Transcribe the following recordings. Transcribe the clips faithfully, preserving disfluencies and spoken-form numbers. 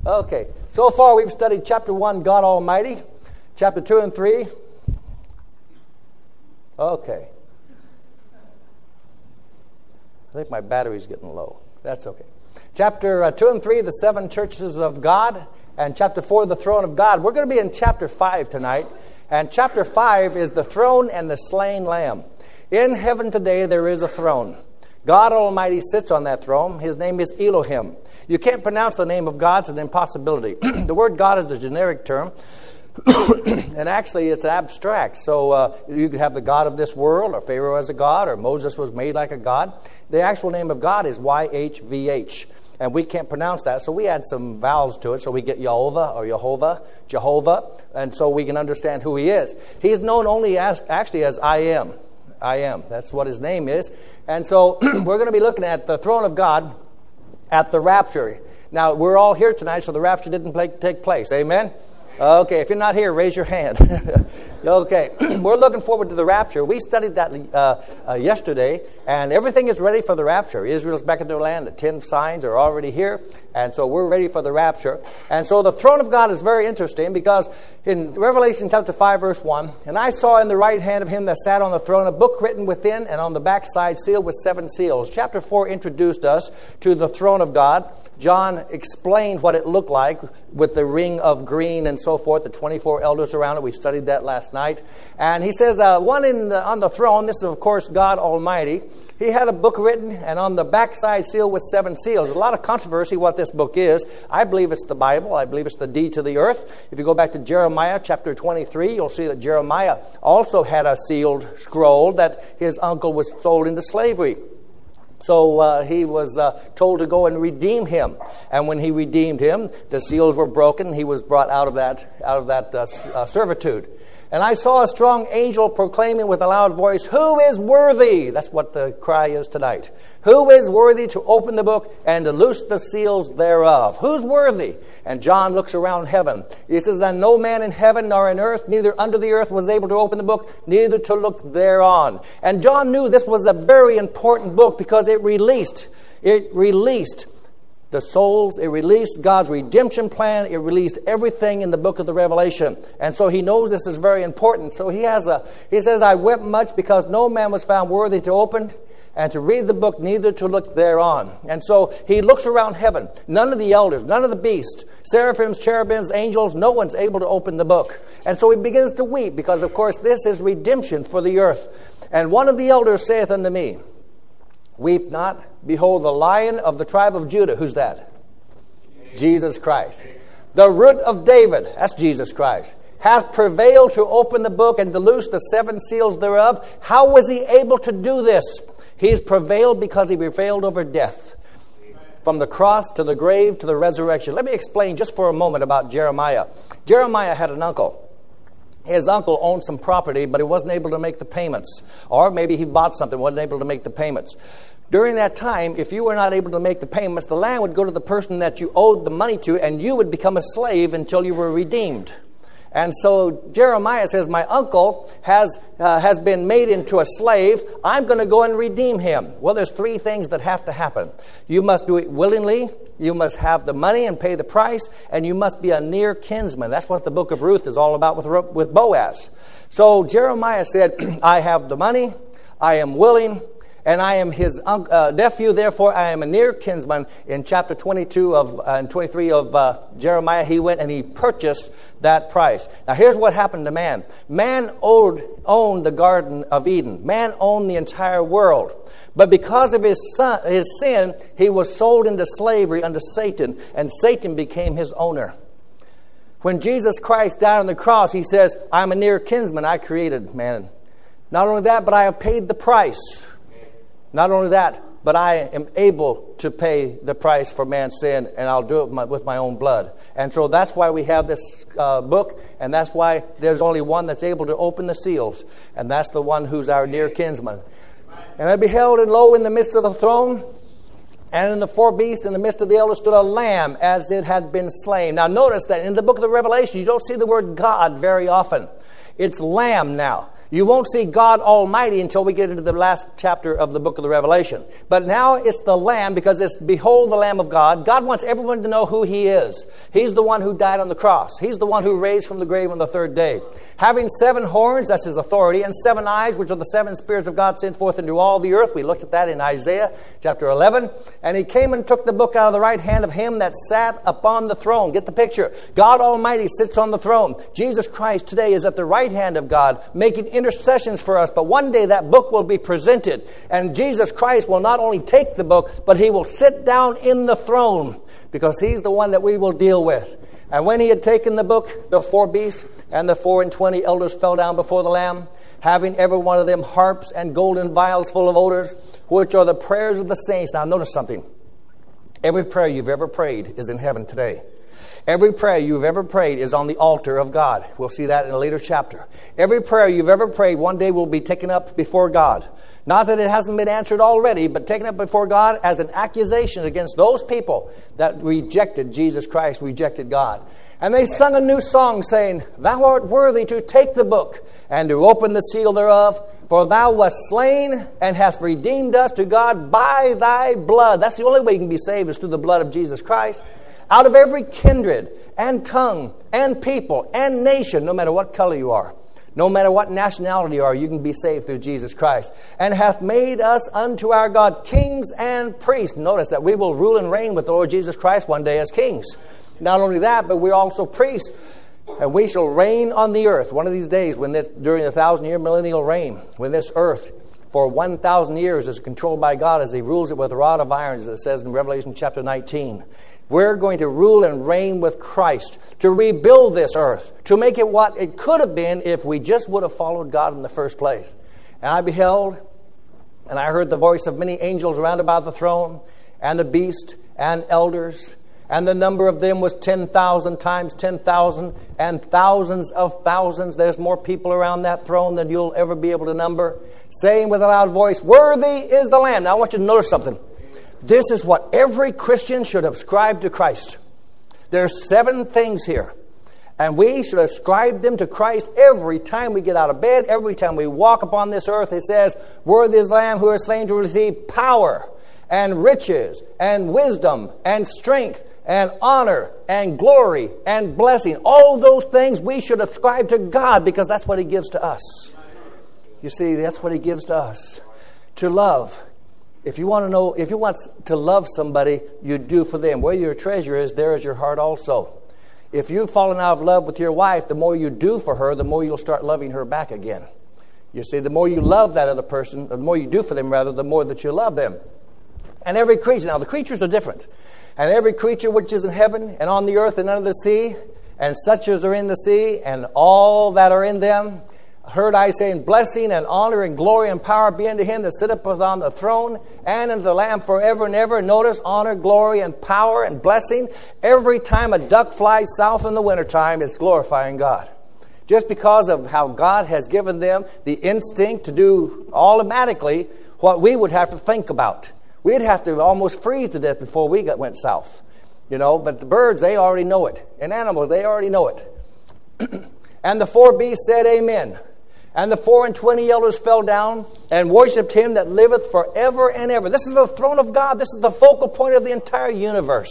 Okay, so far we've studied chapter one, God Almighty, chapter two and three. Okay. I think my battery's getting low. That's okay. Chapter uh, two and three, the seven churches of God, and chapter four, the throne of God. We're going to be in chapter five tonight, and chapter five is the throne and the slain lamb. In heaven today there is a throne. God Almighty sits on that throne. His name is Elohim. You can't pronounce the name of God. It's an impossibility. The word God is the generic term. And actually, it's abstract. So uh, you could have the God of this world, or Pharaoh as a god, or Moses was made like a god. The actual name of God is Y H V H. And we can't pronounce that, so we add some vowels to it. So we get Yehovah or Jehovah, Jehovah, and so we can understand who he is. He's known only as actually as I am. I am. That's what his name is. And so we're going to be looking at the throne of God at the rapture. Now, we're all here tonight, so the rapture didn't play, take place. Amen? Okay, if you're not here, raise your hand. Okay, we're looking forward to the rapture. We studied that uh, uh, yesterday, and everything is ready for the rapture. Israel's back in their land. The ten signs are already here, and so we're ready for the rapture. And so the throne of God is very interesting because in Revelation chapter five, verse one, and I saw in the right hand of him that sat on the throne a book written within and on the backside sealed with seven seals. Chapter four introduced us to the throne of God. John explained what it looked like with the ring of green and so forth, the twenty-four elders around it. We studied that last night. And he says, uh, one in the, on the throne, this is, of course, God Almighty. He had a book written, and on the backside sealed with seven seals. There's a lot of controversy what this book is. I believe it's the Bible. I believe it's the deed to the earth. If you go back to Jeremiah chapter twenty-three, you'll see that Jeremiah also had a sealed scroll that his uncle was sold into slavery. So uh, he was uh, told to go and redeem him, and when he redeemed him, the seals were broken. He was brought out of that out of that uh, uh, servitude. And I saw a strong angel proclaiming with a loud voice, "Who is worthy?" That's what the cry is tonight. "Who is worthy to open the book and to loose the seals thereof?" Who's worthy? And John looks around heaven. He says, "And no man in heaven nor in earth, neither under the earth, was able to open the book, neither to look thereon." And John knew this was a very important book because it released, it released the souls, it released God's redemption plan, it released everything in the book of the Revelation. And so he knows this is very important. So he has a he says, "I wept much because no man was found worthy to open and to read the book, neither to look thereon." And so he looks around heaven. None of the elders, none of the beasts, seraphims, cherubims, angels, no one's able to open the book. And so he begins to weep because, of course, this is redemption for the earth. And one of the elders saith unto me, "Weep not. Behold, the Lion of the tribe of Judah." Who's that? Jesus Christ. "The root of David," that's Jesus Christ, "hath prevailed to open the book and to loose the seven seals thereof." How was he able to do this? He's prevailed because he prevailed over death. From the cross to the grave to the resurrection. Let me explain just for a moment about Jeremiah. Jeremiah had an uncle. His uncle owned some property, but he wasn't able to make the payments. Or maybe he bought something, wasn't able to make the payments. During that time, if you were not able to make the payments, the land would go to the person that you owed the money to, and you would become a slave until you were redeemed. And so Jeremiah says, "My uncle has uh, has been made into a slave. I'm going to go and redeem him." Well, there's three things that have to happen. You must do it willingly, you must have the money and pay the price, and you must be a near kinsman. That's what the book of Ruth is all about with, with Boaz. So Jeremiah said, "I have the money, I am willing, and I am his uh, nephew, therefore I am a near kinsman." In chapter twenty-two of uh, and twenty-three of uh, Jeremiah, he went and he purchased that price. Now here's what happened to man. Man owed, owned the Garden of Eden. Man owned the entire world. But because of his, son, his sin, he was sold into slavery unto Satan, and Satan became his owner. When Jesus Christ died on the cross, he says, "I'm a near kinsman. I created man." Not only that, but I have paid the price. Not only that, but I am able to pay the price for man's sin, and I'll do it with my, with my own blood. And so that's why we have this uh, book, and that's why there's only one that's able to open the seals, and that's the one who's our near kinsman. "And I beheld, and lo, in the midst of the throne, and in the four beasts, in the midst of the elders, stood a lamb, as it had been slain." Now notice that in the book of the Revelation, you don't see the word God very often. It's lamb now. You won't see God Almighty until we get into the last chapter of the book of the Revelation. But now it's the Lamb, because it's behold the Lamb of God. God wants everyone to know who He is. He's the one who died on the cross. He's the one who raised from the grave on the third day. Having seven horns, that's His authority, and seven eyes, which are the seven spirits of God sent forth into all the earth. We looked at that in Isaiah chapter eleven. And He came and took the book out of the right hand of Him that sat upon the throne. Get the picture. God Almighty sits on the throne. Jesus Christ today is at the right hand of God, making intercessions for us. But one day that book will be presented, and Jesus Christ will not only take the book, but He will sit down in the throne, because He's the one that we will deal with. And when He had taken the book, the four beasts and the four and twenty elders fell down before the Lamb, having every one of them harps and golden vials full of odors, which are the prayers of the saints. Now notice something. Every prayer you've ever prayed is in heaven today. Every prayer you've ever prayed is on the altar of God. We'll see that in a later chapter. Every prayer you've ever prayed one day will be taken up before God. Not that it hasn't been answered already, but taken up before God as an accusation against those people that rejected Jesus Christ, rejected God. And they sung a new song saying, Thou art worthy to take the book and to open the seal thereof, for Thou wast slain and hast redeemed us to God by Thy blood. That's the only way you can be saved, is through the blood of Jesus Christ. Out of every kindred and tongue and people and nation, no matter what color you are, no matter what nationality you are, you can be saved through Jesus Christ. And hath made us unto our God kings and priests. Notice that we will rule and reign with the Lord Jesus Christ one day as kings. Not only that, but we're also priests. And we shall reign on the earth one of these days, when this, during the thousand-year millennial reign, when this earth for one thousand years is controlled by God as He rules it with a rod of iron, as it says in Revelation chapter nineteen. We're going to rule and reign with Christ to rebuild this earth, to make it what it could have been if we just would have followed God in the first place. And I beheld, and I heard the voice of many angels round about the throne, and the beast, and elders, and the number of them was ten thousand times ten thousand, and thousands of thousands. There's more people around that throne than you'll ever be able to number, saying with a loud voice, Worthy is the Lamb. Now I want you to notice something. This is what every Christian should ascribe to Christ. There's seven things here. And we should ascribe them to Christ every time we get out of bed, every time we walk upon this earth. It says, Worthy is the Lamb who is slain to receive power and riches and wisdom and strength and honor and glory and blessing. All those things we should ascribe to God, because that's what He gives to us. You see, that's what He gives to us. To love. If you want to know, if you want to love somebody, you do for them. Where your treasure is, there is your heart also. If you've fallen out of love with your wife, the more you do for her, the more you'll start loving her back again. You see, the more you love that other person, the more you do for them, rather, the more that you love them. And every creature, now the creatures are different. And every creature which is in heaven and on the earth and under the sea, and such as are in the sea, and all that are in them, heard I saying, Blessing and honor and glory and power be unto Him that sitteth on the throne and unto the Lamb forever and ever. Notice, honor, glory, and power and blessing. Every time a duck flies south in the wintertime, it's glorifying God. Just because of how God has given them the instinct to do automatically what we would have to think about. We'd have to almost freeze to death before we got, went south. You know, but the birds, they already know it. And animals, they already know it. And the four beasts said, Amen. And the four and twenty elders fell down and worshipped Him that liveth forever and ever. This is the throne of God. This is the focal point of the entire universe.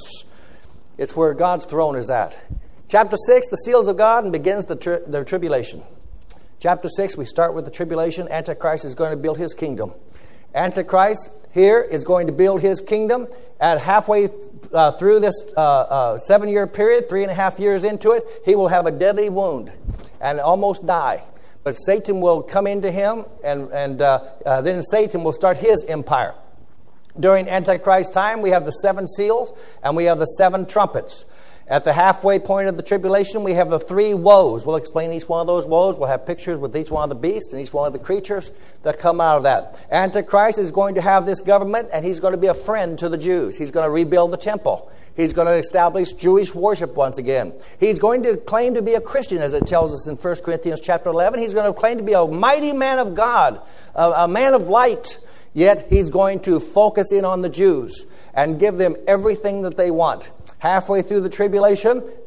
It's where God's throne is at. Chapter six, the seals of God, and begins the, tri- the tribulation. Chapter six, we start with the tribulation. Antichrist is going to build his kingdom. Antichrist here is going to build his kingdom. At halfway uh, through this uh, uh, seven-year period, three and a half years into it, he will have a deadly wound and almost die. But Satan will come into him, and, and uh, uh, then Satan will start his empire. During Antichrist's time, we have the seven seals, and we have the seven trumpets. At the halfway point of the tribulation, we have the three woes. We'll explain each one of those woes. We'll have pictures with each one of the beasts and each one of the creatures that come out of that. Antichrist is going to have this government, and he's going to be a friend to the Jews. He's going to rebuild the temple. He's going to establish Jewish worship once again. He's going to claim to be a Christian, as it tells us in First Corinthians chapter eleven. He's going to claim to be a mighty man of God, a, a man of light. Yet he's going to focus in on the Jews and give them everything that they want. Halfway through the tribulation,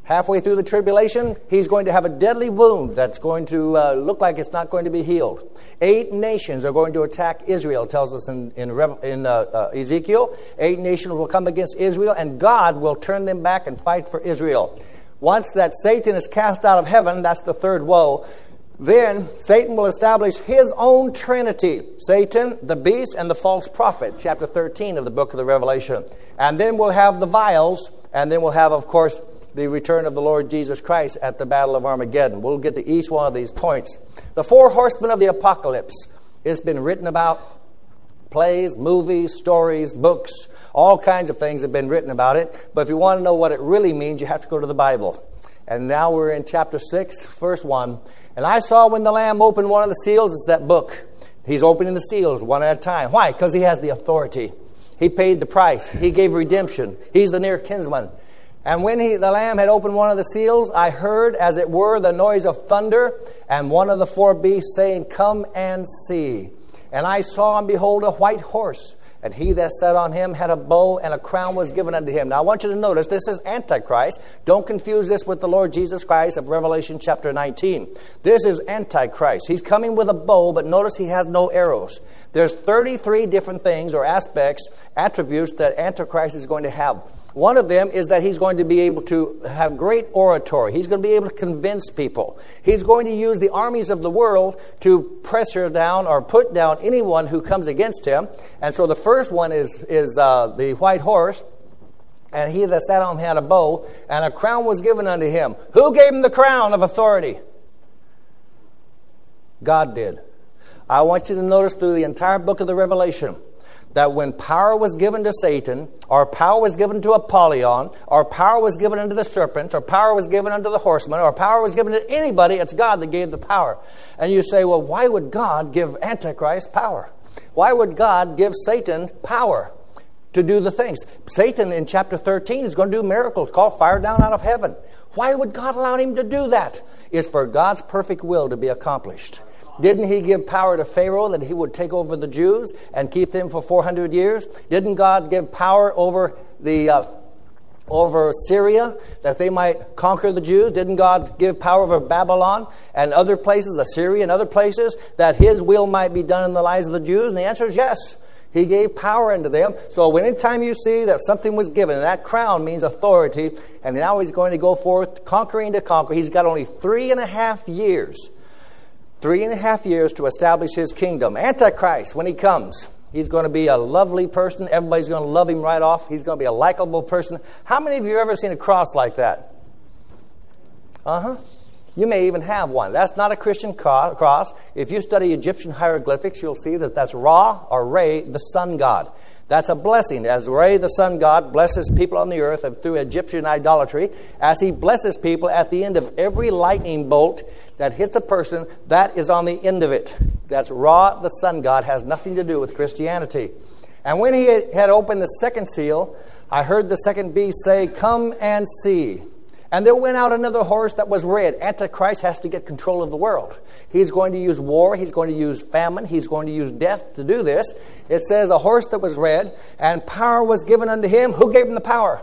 Halfway through the tribulation, he's going to have a deadly wound that's going to uh, look like it's not going to be healed. Eight nations are going to attack Israel, tells us in, in, in uh, uh, Ezekiel. Eight nations will come against Israel, and God will turn them back and fight for Israel. Once that Satan is cast out of heaven, that's the third woe, then Satan will establish his own trinity. Satan, the beast, and the false prophet. Chapter thirteen of the book of the Revelation. And then we'll have the vials. And then we'll have, of course, the return of the Lord Jesus Christ at the Battle of Armageddon. We'll get to each one of these points. The four horsemen of the apocalypse. It's been written about. Plays, movies, stories, books. All kinds of things have been written about it. But if you want to know what it really means, you have to go to the Bible. And now we're in chapter six, verse one. And I saw when the Lamb opened one of the seals, it's that book. He's opening the seals one at a time. Why? Because he has the authority. He paid the price. He gave redemption. He's the near kinsman. And when he, the Lamb had opened one of the seals, I heard, as it were, the noise of thunder, and one of the four beasts saying, Come and see. And I saw, and behold, a white horse. And he that sat on him had a bow, and a crown was given unto him. Now I want you to notice, this is Antichrist. Don't confuse this with the Lord Jesus Christ of Revelation chapter nineteen. This is Antichrist. He's coming with a bow, but notice he has no arrows. There's thirty-three different things or aspects, attributes that Antichrist is going to have. One of them is that he's going to be able to have great oratory. He's going to be able to convince people. He's going to use the armies of the world to pressure down or put down anyone who comes against him. And so the first one is, is uh, the white horse. And he that sat on him had a bow, and a crown was given unto him. Who gave him the crown of authority? God did. I want you to notice through the entire book of the Revelation that when power was given to Satan, or power was given to Apollyon, or power was given unto the serpents, or power was given unto the horsemen, or power was given to anybody, it's God that gave the power. And you say, well, why would God give Antichrist power? Why would God give Satan power to do the things? Satan in chapter thirteen is going to do miracles, called fire down out of heaven. Why would God allow him to do that? It's for God's perfect will to be accomplished. Didn't he give power to Pharaoh that he would take over the Jews and keep them for four hundred years? Didn't God give power over the uh, over Syria that they might conquer the Jews? Didn't God give power over Babylon and other places, Assyria and other places, that his will might be done in the lives of the Jews? And the answer is yes. He gave power unto them. So anytime you see that something was given, and that crown means authority, and now he's going to go forth conquering to conquer. He's got only three and a half years Three and a half years to establish his kingdom. Antichrist, when he comes, he's going to be a lovely person. Everybody's going to love him right off. He's going to be a likable person. How many of you have ever seen a cross like that? Uh-huh. You may even have one. That's not a Christian cross. If you study Egyptian hieroglyphics, you'll see that that's Ra or Re, the sun god. That's a blessing. As Re, the sun god, blesses people on the earth through Egyptian idolatry, as he blesses people at the end of every lightning bolt that hits a person, that is on the end of it. That's Ra, the sun god, has nothing to do with Christianity. And when he had opened the second seal, I heard the second beast say, Come and see. And there went out another horse that was red. Antichrist has to get control of the world. He's going to use war. He's going to use famine. He's going to use death to do this. It says a horse that was red, and power was given unto him. Who gave him the power?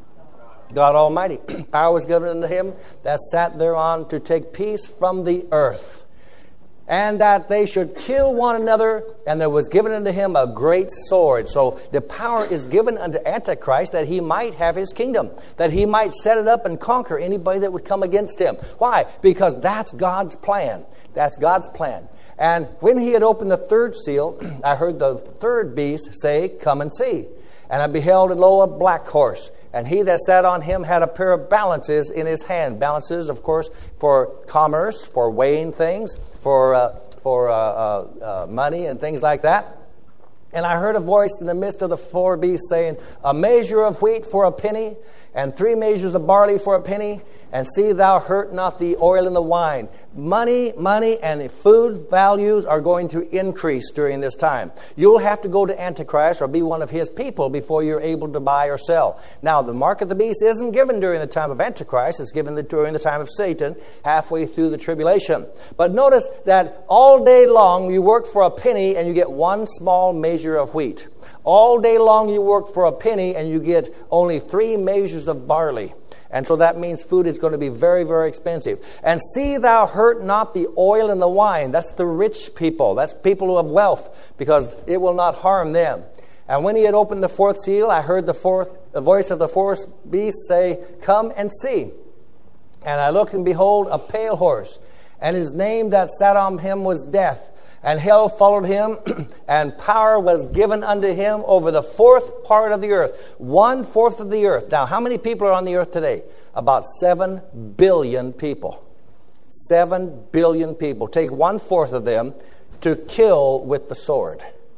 God Almighty. Power was given unto him that sat thereon to take peace from the earth. And that they should kill one another, and there was given unto him a great sword. So the power is given unto Antichrist that he might have his kingdom, that he might set it up and conquer anybody that would come against him. Why? Because that's God's plan. That's God's plan. And when he had opened the third seal, I heard the third beast say, Come and see. And I beheld, and lo, a black horse. And he that sat on him had a pair of balances in his hand. Balances, of course, for commerce, for weighing things, for uh, for uh, uh, uh, money and things like that. And I heard a voice in the midst of the four beasts saying, A measure of wheat for a penny, and three measures of barley for a penny, and see thou hurt not the oil and the wine. Money, money, and food values are going to increase during this time. You'll have to go to Antichrist or be one of his people before you're able to buy or sell. Now, the mark of the beast isn't given during the time of Antichrist. It's given during the time of Satan, halfway through the tribulation. But notice that all day long you work for a penny and you get one small measure of wheat. All day long you work for a penny and you get only three measures of barley. And so that means food is going to be very, very expensive. And see thou hurt not the oil and the wine. That's the rich people. That's people who have wealth, because it will not harm them. And when he had opened the fourth seal, I heard the fourth, the voice of the fourth beast say, Come and see. And I looked, and behold, a pale horse. And his name that sat on him was Death. And hell followed him, and power was given unto him over the fourth part of the earth. One fourth of the earth. Now, how many people are on the earth today? About seven billion people. Seven billion people. Take one fourth of them to kill with the sword.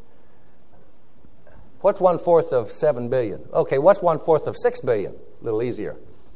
What's one fourth of seven billion? Okay, what's one fourth of six billion? A little easier.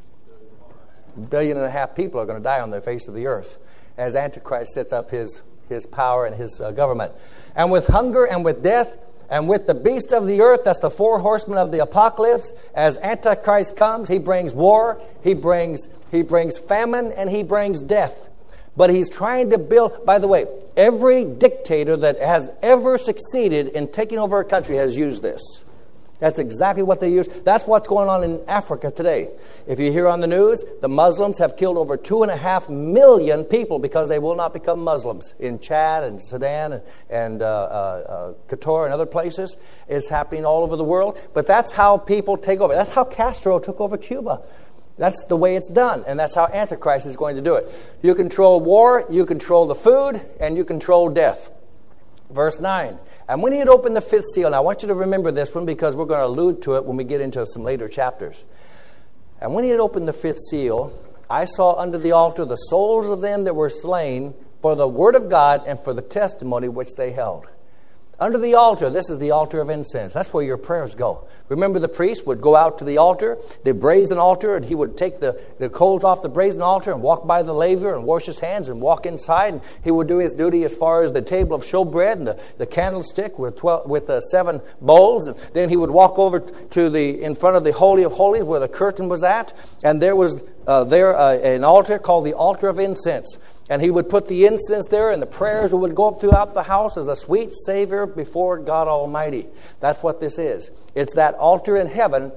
A billion and a half people are going to die on the face of the earth as Antichrist sets up his his power and his uh, government. And with hunger and with death and with the beast of the earth, that's the four horsemen of the apocalypse, as Antichrist comes, he brings war, he brings he brings famine, and he brings death. But he's trying to build, by the way, every dictator that has ever succeeded in taking over a country has used this. That's exactly what they use. That's what's going on in Africa today. If you hear on the news, the Muslims have killed over two and a half million people because they will not become Muslims. In Chad and Sudan and, and uh, uh, uh, Qatar and other places, it's happening all over the world. But that's how people take over. That's how Castro took over Cuba. That's the way it's done, and that's how Antichrist is going to do it. You control war, you control the food, and you control death. Verse nine. And when he had opened the fifth seal, and I want you to remember this one because we're going to allude to it when we get into some later chapters. And when he had opened the fifth seal, I saw under the altar the souls of them that were slain for the word of God and for the testimony which they held. Under the altar, this is the altar of incense. That's where your prayers go. Remember, the priest would go out to the altar, the brazen altar, and he would take the, the coals off the brazen altar and walk by the laver and wash his hands and walk inside. And he would do his duty as far as the table of showbread and the, the candlestick with twelve, with the seven bowls. And then he would walk over to the in front of the Holy of Holies where the curtain was at. And there was uh, there uh, an altar called the altar of incense. And he would put the incense there, and the prayers would go up throughout the house as a sweet savor before God Almighty. That's what this is. It's that altar in heaven,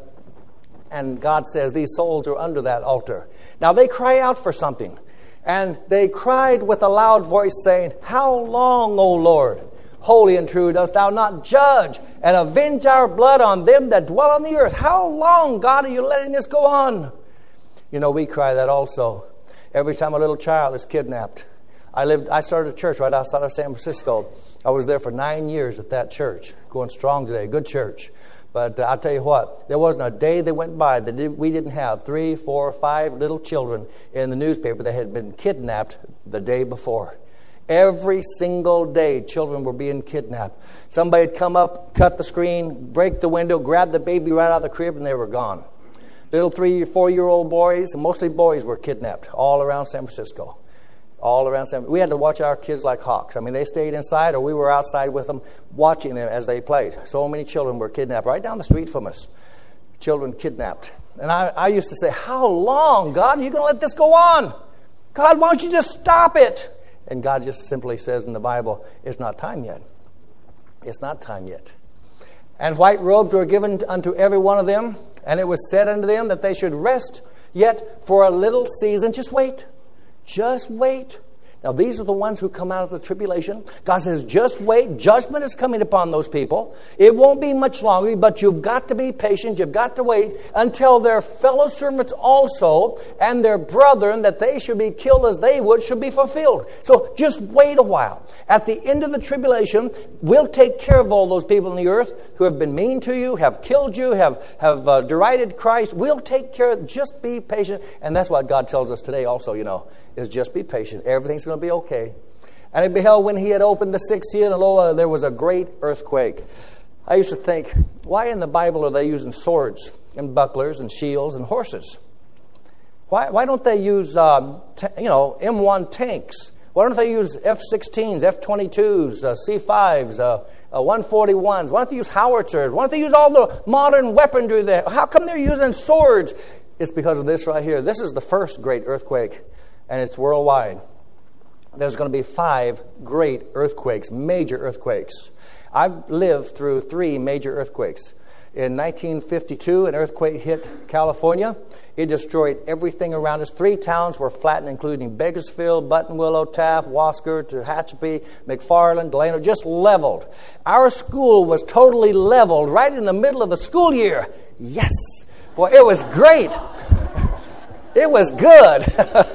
and God says these souls are under that altar. Now they cry out for something. And they cried with a loud voice, saying, How long, O Lord, holy and true, dost thou not judge and avenge our blood on them that dwell on the earth? How long, God, are you letting this go on? You know, we cry that also. Every time a little child is kidnapped. I lived. I started a church right outside of San Francisco. I was there for nine years at that church, going strong today. Good church. But uh, I'll tell you what, there wasn't a day that went by that did, we didn't have three, four, five little children in the newspaper that had been kidnapped the day before. Every single day, children were being kidnapped. Somebody would come up, cut the screen, break the window, grab the baby right out of the crib, and they were gone. Little three, four-year-old boys, mostly boys, were kidnapped all around San Francisco. All around San Francisco. We had to watch our kids like hawks. I mean, they stayed inside or we were outside with them watching them as they played. So many children were kidnapped right down the street from us. Children kidnapped. And I, I used to say, how long, God, are you going to let this go on? God, why don't you just stop it? And God just simply says in the Bible, it's not time yet. It's not time yet. And white robes were given unto every one of them. And it was said unto them that they should rest yet for a little season. Just wait. Just wait. Now, these are the ones who come out of the tribulation. God says, just wait. Judgment is coming upon those people. It won't be much longer, but you've got to be patient. You've got to wait until their fellow servants also and their brethren that they should be killed as they would should be fulfilled. So just wait a while. At the end of the tribulation, we'll take care of all those people on the earth who have been mean to you, have killed you, have, have uh, derided Christ. We'll take care of it. Just be patient. And that's what God tells us today also, you know, is just be patient. Everything's going to be okay. And I beheld when he had opened the sixth seal, and lo, uh, there was a great earthquake. I used to think, why in the Bible are they using swords and bucklers and shields and horses? Why, why don't they use, um, t- you know, M one tanks? Why don't they use F sixteens, F twenty-twos, uh, C fives, uh, uh, one forty-ones? Why don't they use howitzers? Why don't they use all the modern weaponry there? How come they're using swords? It's because of this right here. This is the first great earthquake, and it's worldwide. There's going to be five great earthquakes, major earthquakes. I've lived through three major earthquakes. In nineteen fifty-two, an earthquake hit California. It destroyed everything around us. Three towns were flattened, including Bakersfield, Buttonwillow, Taft, Wasker, Tehachapi, McFarland, Delano, just leveled. Our school was totally leveled right in the middle of the school year. Yes. Boy, it was great. It was good.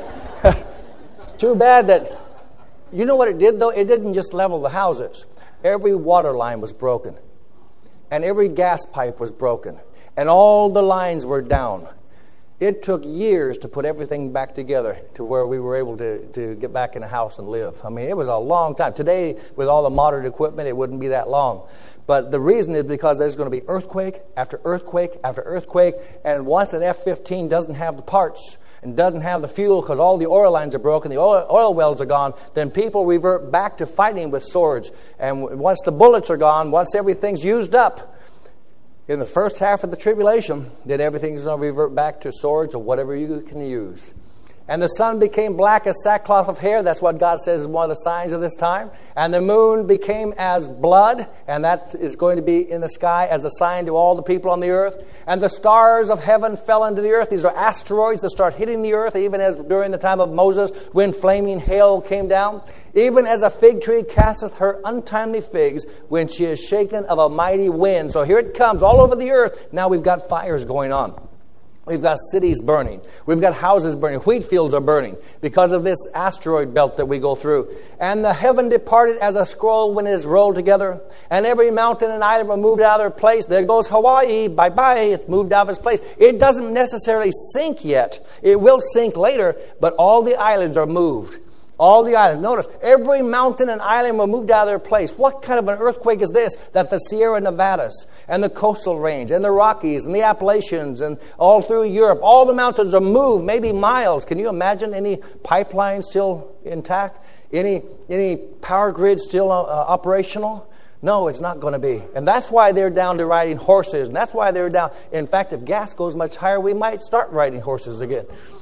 Too bad that, you know what it did, though? It didn't just level the houses. Every water line was broken. And every gas pipe was broken. And all the lines were down. It took years to put everything back together to where we were able to, to get back in a house and live. I mean, it was a long time. Today, with all the modern equipment, it wouldn't be that long. But the reason is because there's going to be earthquake after earthquake after earthquake. And once an F fifteen doesn't have the parts and doesn't have the fuel because all the oil lines are broken, the oil, oil wells are gone, then people revert back to fighting with swords. And once the bullets are gone, once everything's used up, in the first half of the tribulation, then everything's going to revert back to swords or whatever you can use. And the sun became black as sackcloth of hair. That's what God says is one of the signs of this time. And the moon became as blood. And that is going to be in the sky as a sign to all the people on the earth. And the stars of heaven fell into the earth. These are asteroids that start hitting the earth, even as during the time of Moses, when flaming hail came down. Even as a fig tree casteth her untimely figs when she is shaken of a mighty wind. So here it comes all over the earth. Now we've got fires going on. We've got cities burning. We've got houses burning. Wheat fields are burning because of this asteroid belt that we go through. And the heaven departed as a scroll when it is rolled together. And every mountain and island were moved out of their place. There goes Hawaii. Bye-bye. It's moved out of its place. It doesn't necessarily sink yet. It will sink later, but all the islands are moved. All the islands. Notice, every mountain and island were moved out of their place. What kind of an earthquake is this? That the Sierra Nevadas and the coastal range and the Rockies and the Appalachians and all through Europe, all the mountains are moved, maybe miles. Can you imagine any pipeline still intact? Any, any power grid still uh, operational? No, it's not going to be. And that's why they're down to riding horses. And that's why they're down. In fact, if gas goes much higher, we might start riding horses again.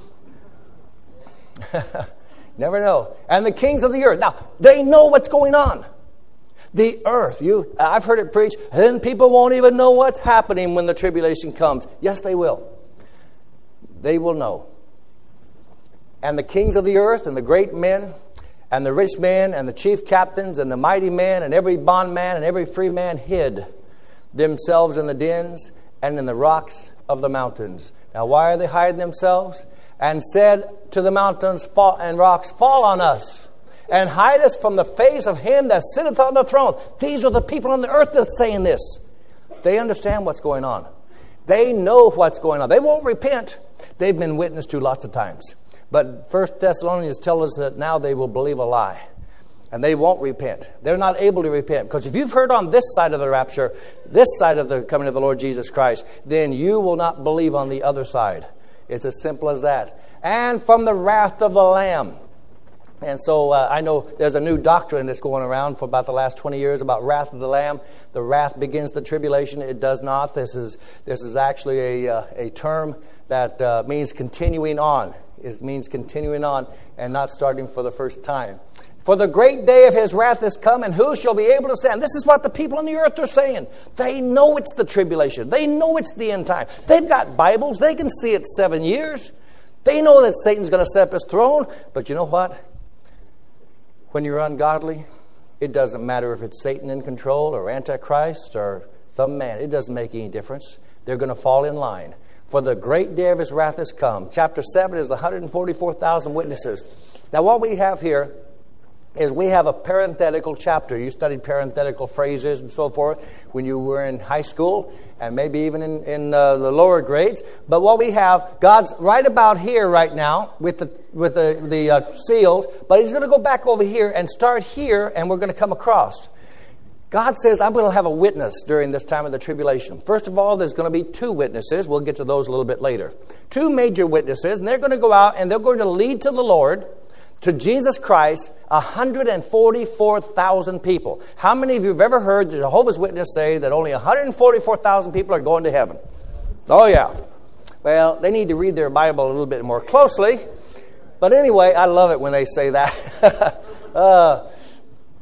Never know. And the kings of the earth. Now, they know what's going on. The earth. You, I've heard it preached. Then people won't even know what's happening when the tribulation comes. Yes, they will. They will know. And the kings of the earth and the great men and the rich men and the chief captains and the mighty men and every bondman and every free man hid themselves in the dens and in the rocks of the mountains. Now, why are they hiding themselves? And said to the mountains fall, and rocks, fall on us, and hide us from the face of him that sitteth on the throne. These are the people on the earth that's saying this. They understand what's going on. They know what's going on. They won't repent. They've been witnessed to lots of times. But First Thessalonians tells us that now they will believe a lie. And they won't repent. They're not able to repent. Because if you've heard on this side of the rapture, this side of the coming of the Lord Jesus Christ, then you will not believe on the other side. It's as simple as that. And from the wrath of the Lamb. And so uh, I know there's a new doctrine that's going around for about the last twenty years about wrath of the Lamb. The wrath begins the tribulation. It does not. This is this is actually a, uh, a term that uh, means continuing on. It means continuing on and not starting for the first time. For the great day of his wrath is come, and who shall be able to stand? This is what the people on the earth are saying. They know it's the tribulation. They know it's the end time. They've got Bibles. They can see it's seven years. They know that Satan's going to set up his throne. But you know what? When you're ungodly, it doesn't matter if it's Satan in control or Antichrist or some man. It doesn't make any difference. They're going to fall in line. For the great day of his wrath has come. Chapter seven is the one hundred forty-four thousand witnesses. Now what we have here is we have a parenthetical chapter. You studied parenthetical phrases and so forth when you were in high school and maybe even in, in uh, the lower grades. But what we have, God's right about here right now with the with the, the uh, seals, but he's going to go back over here and start here, and we're going to come across. God says, I'm going to have a witness during this time of the tribulation. First of all, there's going to be two witnesses. We'll get to those a little bit later. Two major witnesses, and they're going to go out and they're going to lead to the Lord, to Jesus Christ, one hundred forty-four thousand people. How many of you have ever heard the Jehovah's Witness say that only one hundred forty-four thousand people are going to heaven? Oh, yeah. Well, they need to read their Bible a little bit more closely. But anyway, I love it when they say that. uh,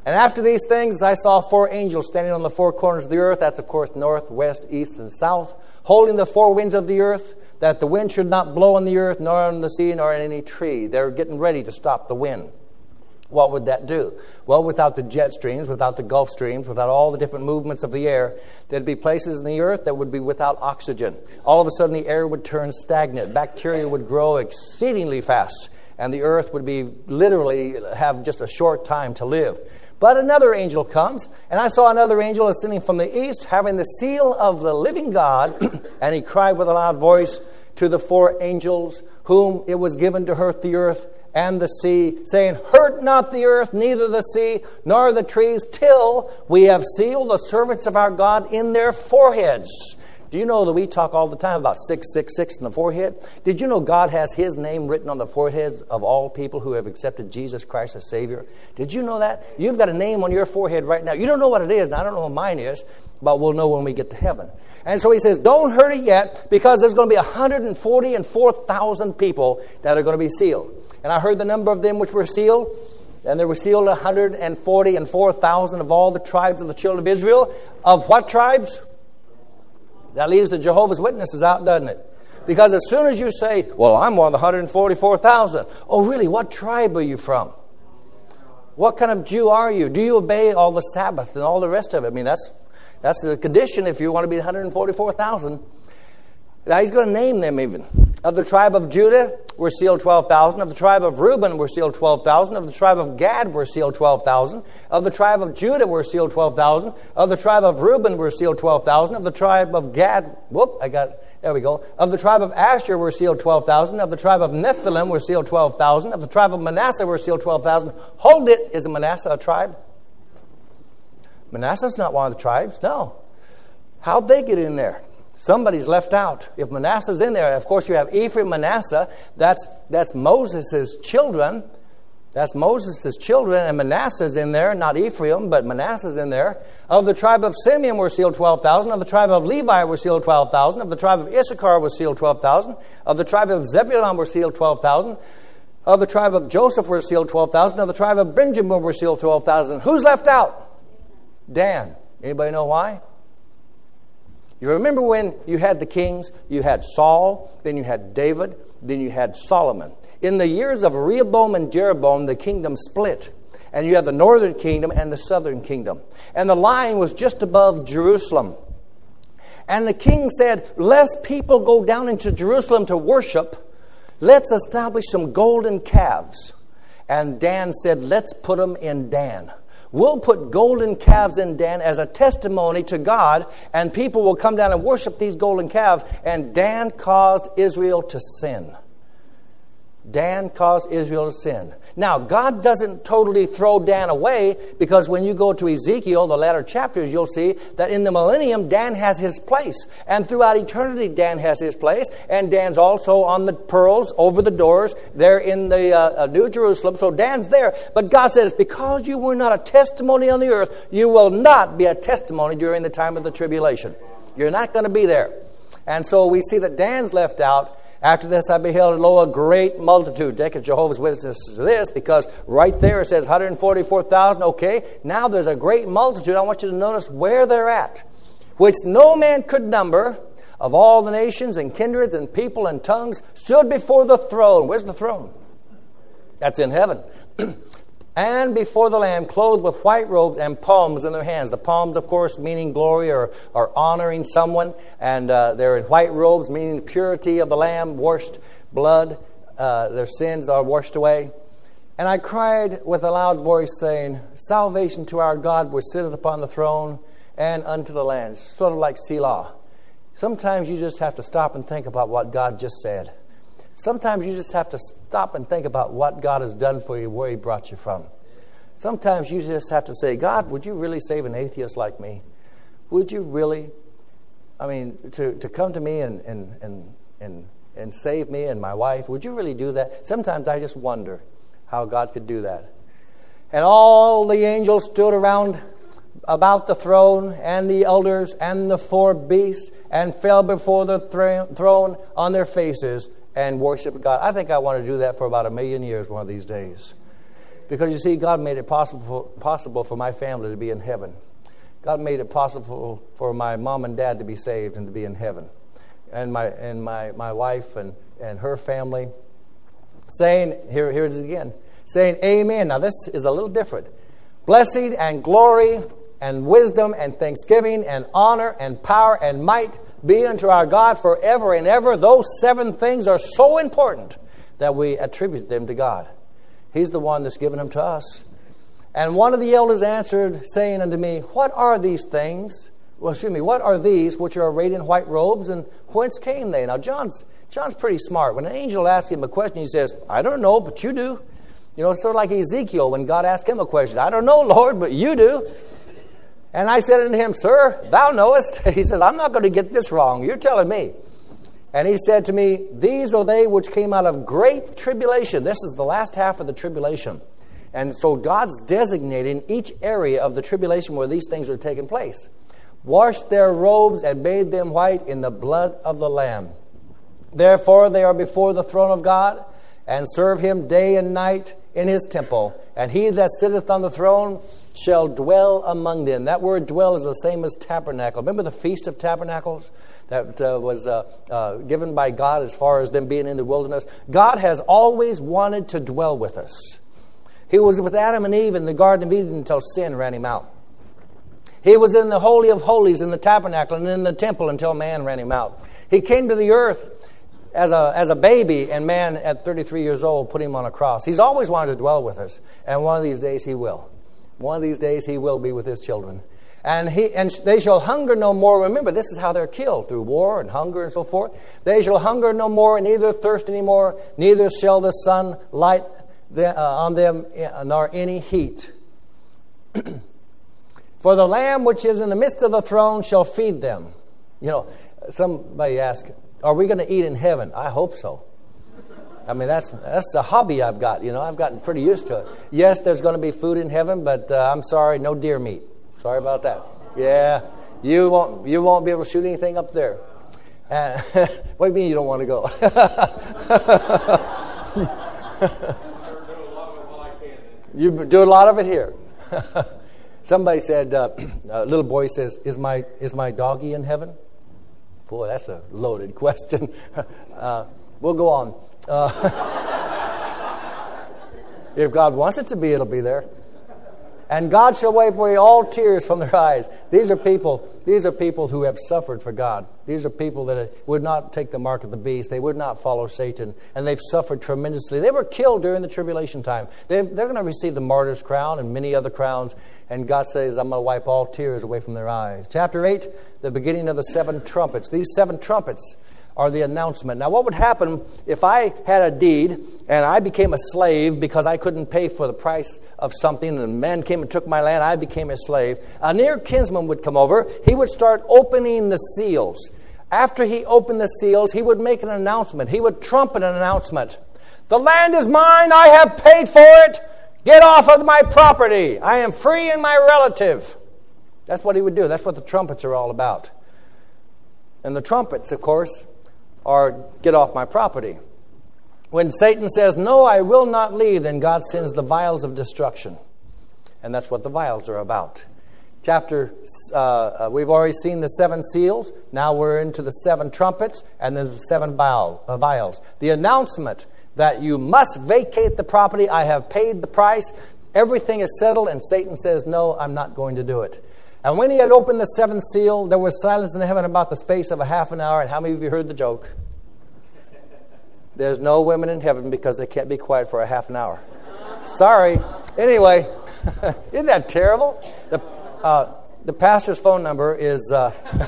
And after these things, I saw four angels standing on the four corners of the earth. That's, of course, north, west, east, and south, holding the four winds of the earth, that the wind should not blow on the earth, nor on the sea, nor on any tree. They're getting ready to stop the wind. What would that do? Well, without the jet streams, without the Gulf streams, without all the different movements of the air, there'd be places in the earth that would be without oxygen. All of a sudden, the air would turn stagnant. Bacteria would grow exceedingly fast, and the earth would be literally have just a short time to live. But another angel comes, and I saw another angel ascending from the east, having the seal of the living God, and he cried with a loud voice to the four angels, whom it was given to hurt the earth and the sea, saying, hurt not the earth, neither the sea, nor the trees, till we have sealed the servants of our God in their foreheads. Do you know that we talk all the time about six six six in the forehead? Did you know God has His name written on the foreheads of all people who have accepted Jesus Christ as Savior? Did you know that? You've got a name on your forehead right now. You don't know what it is, and I don't know what mine is, but we'll know when we get to heaven. And so he says, don't hurt it yet, because there's going to be one hundred forty-four thousand people that are going to be sealed. And I heard the number of them which were sealed, and there were sealed one hundred forty-four thousand of all the tribes of the children of Israel. Of what tribes? That leaves the Jehovah's Witnesses out, doesn't it? Because as soon as you say, well, I'm one of the one hundred forty-four thousand. Oh, really? What tribe are you from? What kind of Jew are you? Do you obey all the Sabbath and all the rest of it? I mean, that's that's the condition if you want to be one hundred forty-four thousand. Now, he's going to name them even. Of the tribe of Judah, were sealed twelve thousand. Of the tribe of Reuben, were sealed twelve thousand. Of the tribe of Gad, were sealed twelve thousand. Of the tribe of Judah, were sealed twelve thousand. Of the tribe of Reuben, were sealed twelve thousand. Of the tribe of Gad, whoop, I got, there we go. Of the tribe of Asher, were sealed twelve thousand. Of the tribe of Nephilim, were sealed twelve thousand. Of the tribe of Manasseh, were sealed twelve thousand. Hold it, is Manasseh a tribe? Manasseh's not one of the tribes, no. How'd they get in there? Somebody's left out. If Manasseh's in there, of course you have Ephraim, Manasseh. That's that's Moses' children. That's Moses' children, and Manasseh's in there. Not Ephraim, but Manasseh's in there. Of the tribe of Simeon were sealed twelve thousand. Of the tribe of Levi were sealed twelve thousand. Of the tribe of Issachar was sealed twelve thousand. Of the tribe of Zebulun were sealed twelve thousand. Of the tribe of Joseph were sealed twelve thousand. Of the tribe of Benjamin were sealed twelve thousand. Who's left out? Dan. Anybody know why? You remember when you had the kings, you had Saul, then you had David, then you had Solomon. In the years of Rehoboam and Jeroboam, the kingdom split. And you have the northern kingdom and the southern kingdom. And the line was just above Jerusalem. And the king said, lest people go down into Jerusalem to worship, let's establish some golden calves. And Dan said, let's put them in Dan. We'll put golden calves in Dan as a testimony to God, and people will come down and worship these golden calves. And Dan caused Israel to sin. Dan caused Israel to sin. Now, God doesn't totally throw Dan away, because when you go to Ezekiel, the latter chapters, you'll see that in the millennium, Dan has his place. And throughout eternity, Dan has his place. And Dan's also on the pearls over the doors there in the uh, New Jerusalem. So Dan's there. But God says, because you were not a testimony on the earth, you will not be a testimony during the time of the tribulation. You're not going to be there. And so we see that Dan's left out. After this, I beheld, lo, a great multitude. Take Jehovah's Witnesses to this, because right there it says one hundred forty-four thousand. Okay, now there's a great multitude. I want you to notice where they're at, which no man could number, of all the nations and kindreds and people and tongues, stood before the throne. Where's the throne? That's in heaven. And before the Lamb, clothed with white robes and palms in their hands. The palms, of course, meaning glory or, or honoring someone. And uh, they're in white robes, meaning purity of the Lamb, washed blood. Uh, their sins are washed away. And I cried with a loud voice, saying, salvation to our God which sitteth upon the throne and unto the Lamb. It's sort of like Selah. Sometimes you just have to stop and think about what God just said. Sometimes you just have to stop and think about what God has done for you, where He brought you from. Sometimes you just have to say, God, would you really save an atheist like me? Would you really? I mean, to, to come to me and, and, and, and, and save me and my wife, would you really do that? Sometimes I just wonder how God could do that. And all the angels stood around about the throne, and the elders and the four beasts, and fell before the th- throne on their faces and worship God. I think I want to do that for about a million years one of these days. Because you see, God made it possible, possible for my family to be in heaven. God made it possible for my mom and dad to be saved and to be in heaven. And my and my, my wife and, and her family saying, here, here it is again, saying amen. Now this is a little different. Blessing and glory and wisdom and thanksgiving and honor and power and might be unto our God forever and ever. Those seven things are so important that we attribute them to God. He's the one that's given them to us. And one of the elders answered, saying unto me, what are these things? Well, excuse me, what are these which are arrayed in white robes, and whence came they? Now, John's John's pretty smart. When an angel asks him a question, he says, I don't know, but you do. You know, it's sort of like Ezekiel when God asked him a question. I don't know, Lord, but you do. And I said unto him, Sir, thou knowest. He says, I'm not going to get this wrong. You're telling me. And he said to me, these are they which came out of great tribulation. This is the last half of the tribulation. And so God's designating each area of the tribulation where these things are taking place. Washed their robes and bathed them white in the blood of the Lamb. Therefore they are before the throne of God, and serve him day and night in his temple. And he that sitteth on the throne shall dwell among them. That word dwell is the same as tabernacle. Remember the Feast of Tabernacles that uh, was uh, uh, given by God as far as them being in the wilderness? God has always wanted to dwell with us. He was with Adam and Eve in the Garden of Eden until sin ran him out. He was in the Holy of Holies in the tabernacle and in the temple until man ran him out. He came to the earth as a as a baby, and man at thirty-three years old put him on a cross. He's always wanted to dwell with us, and one of these days he will. One of these days he will be with his children. And he and they shall hunger no more. Remember, this is how they're killed, through war and hunger and so forth. They shall hunger no more, and neither thirst any more, neither shall the sun light the, uh, on them, nor any heat. For the Lamb which is in the midst of the throne shall feed them. You know, somebody asked, are we going to eat in heaven? I hope so. I mean, that's that's a hobby I've got. You know, I've gotten pretty used to it. Yes, there's going to be food in heaven, but uh, I'm sorry, no deer meat. Sorry about that. Yeah, you won't you won't be able to shoot anything up there. Uh, what do you mean you don't want to go? You do a lot of it here. Somebody said, uh, a little boy says, "Is my is my doggy in heaven?" Boy, that's a loaded question. Uh, we'll go on. Uh, if God wants it to be, it'll be there. And God shall wipe away all tears from their eyes. These are people. These are people who have suffered for God. These are people that would not take the mark of the beast. They would not follow Satan, and they've suffered tremendously. They were killed during the tribulation time. They've, they're going to receive the martyr's crown and many other crowns. And God says, "I'm going to wipe all tears away from their eyes." Chapter eight, the beginning of the seven trumpets. These seven trumpets are the announcement. Now, what would happen if I had a deed and I became a slave because I couldn't pay for the price of something, and a man came and took my land, I became a slave? A near kinsman would come over. He would start opening the seals. After he opened the seals, he would make an announcement. He would trumpet an announcement. "The land is mine. I have paid for it. Get off of my property. I am free and my relative." That's what he would do. That's what the trumpets are all about. And the trumpets, of course, are "get off my property." When Satan says, "No, I will not leave," then God sends the vials of destruction. And that's what the vials are about. Chapter, uh, we've already seen the seven seals. Now we're into the seven trumpets and then the seven vial, uh, vials. The announcement that you must vacate the property. I have paid the price. Everything is settled. And Satan says, "No, I'm not going to do it." And when he had opened the seventh seal, there was silence in heaven about the space of a half an hour. And how many of you heard the joke? There's no women in heaven because they can't be quiet for a half an hour. Sorry. Anyway, isn't that terrible? The, uh, the pastor's phone number is... Uh,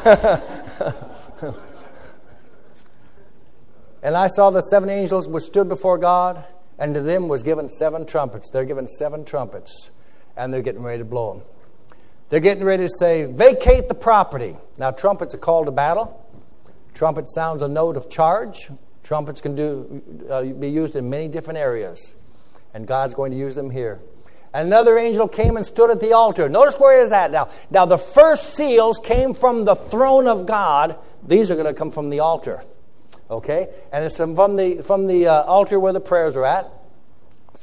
and I saw the seven angels which stood before God, and to them was given seven trumpets. They're given seven trumpets, and they're getting ready to blow them. They're getting ready to say, "Vacate the property." Now, trumpets are called to battle. Trumpet sounds a note of charge. Trumpets can do uh, be used in many different areas. And God's going to use them here. Another angel came and stood at the altar. Notice where is that now. Now, the first seals came from the throne of God. These are going to come from the altar. Okay? And it's from the, from the uh, altar where the prayers are at.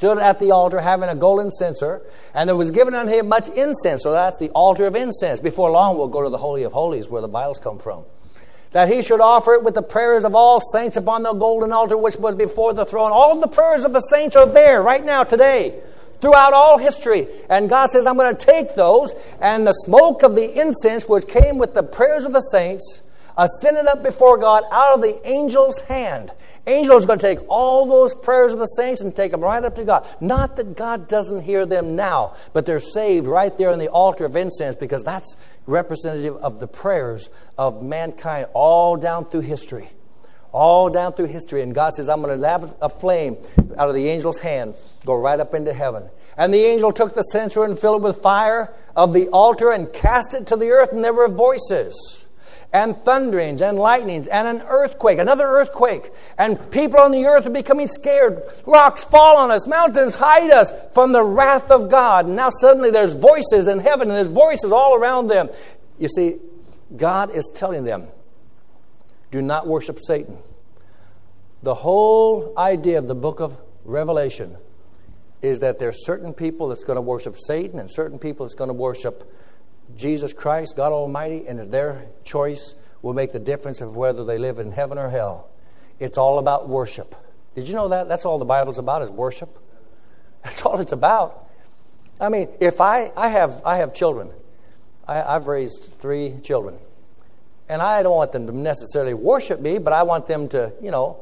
stood at the altar having a golden censer, and there was given unto him much incense. So that's the altar of incense. Before long, we'll go to the Holy of Holies, where the vials come from. That he should offer it with the prayers of all saints upon the golden altar which was before the throne. All of the prayers of the saints are there right now, today, throughout all history. And God says, I'm going to take those, and the smoke of the incense which came with the prayers of the saints ascended up before God out of the angel's hand. Angel is going to take all those prayers of the saints and take them right up to God. Not that God doesn't hear them now, but they're saved right there in the altar of incense, because that's representative of the prayers of mankind all down through history. All down through history. And God says, I'm going to have a flame out of the angel's hand go right up into heaven. And the angel took the censer and filled it with fire of the altar and cast it to the earth, and there were voices and thunderings and lightnings and an earthquake, another earthquake. And people on the earth are becoming scared. Rocks fall on us. Mountains hide us from the wrath of God. And now suddenly there's voices in heaven, and there's voices all around them. You see, God is telling them, do not worship Satan. The whole idea of the book of Revelation is that there's certain people that's going to worship Satan and certain people that's going to worship Jesus Christ, God Almighty, and their choice will make the difference of whether they live in heaven or hell. It's all about worship. Did you know that? That's all the Bible's about, is worship. That's all it's about. I mean, if I, I have I have children. I, I've raised three children. And I don't want them to necessarily worship me, but I want them to, you know,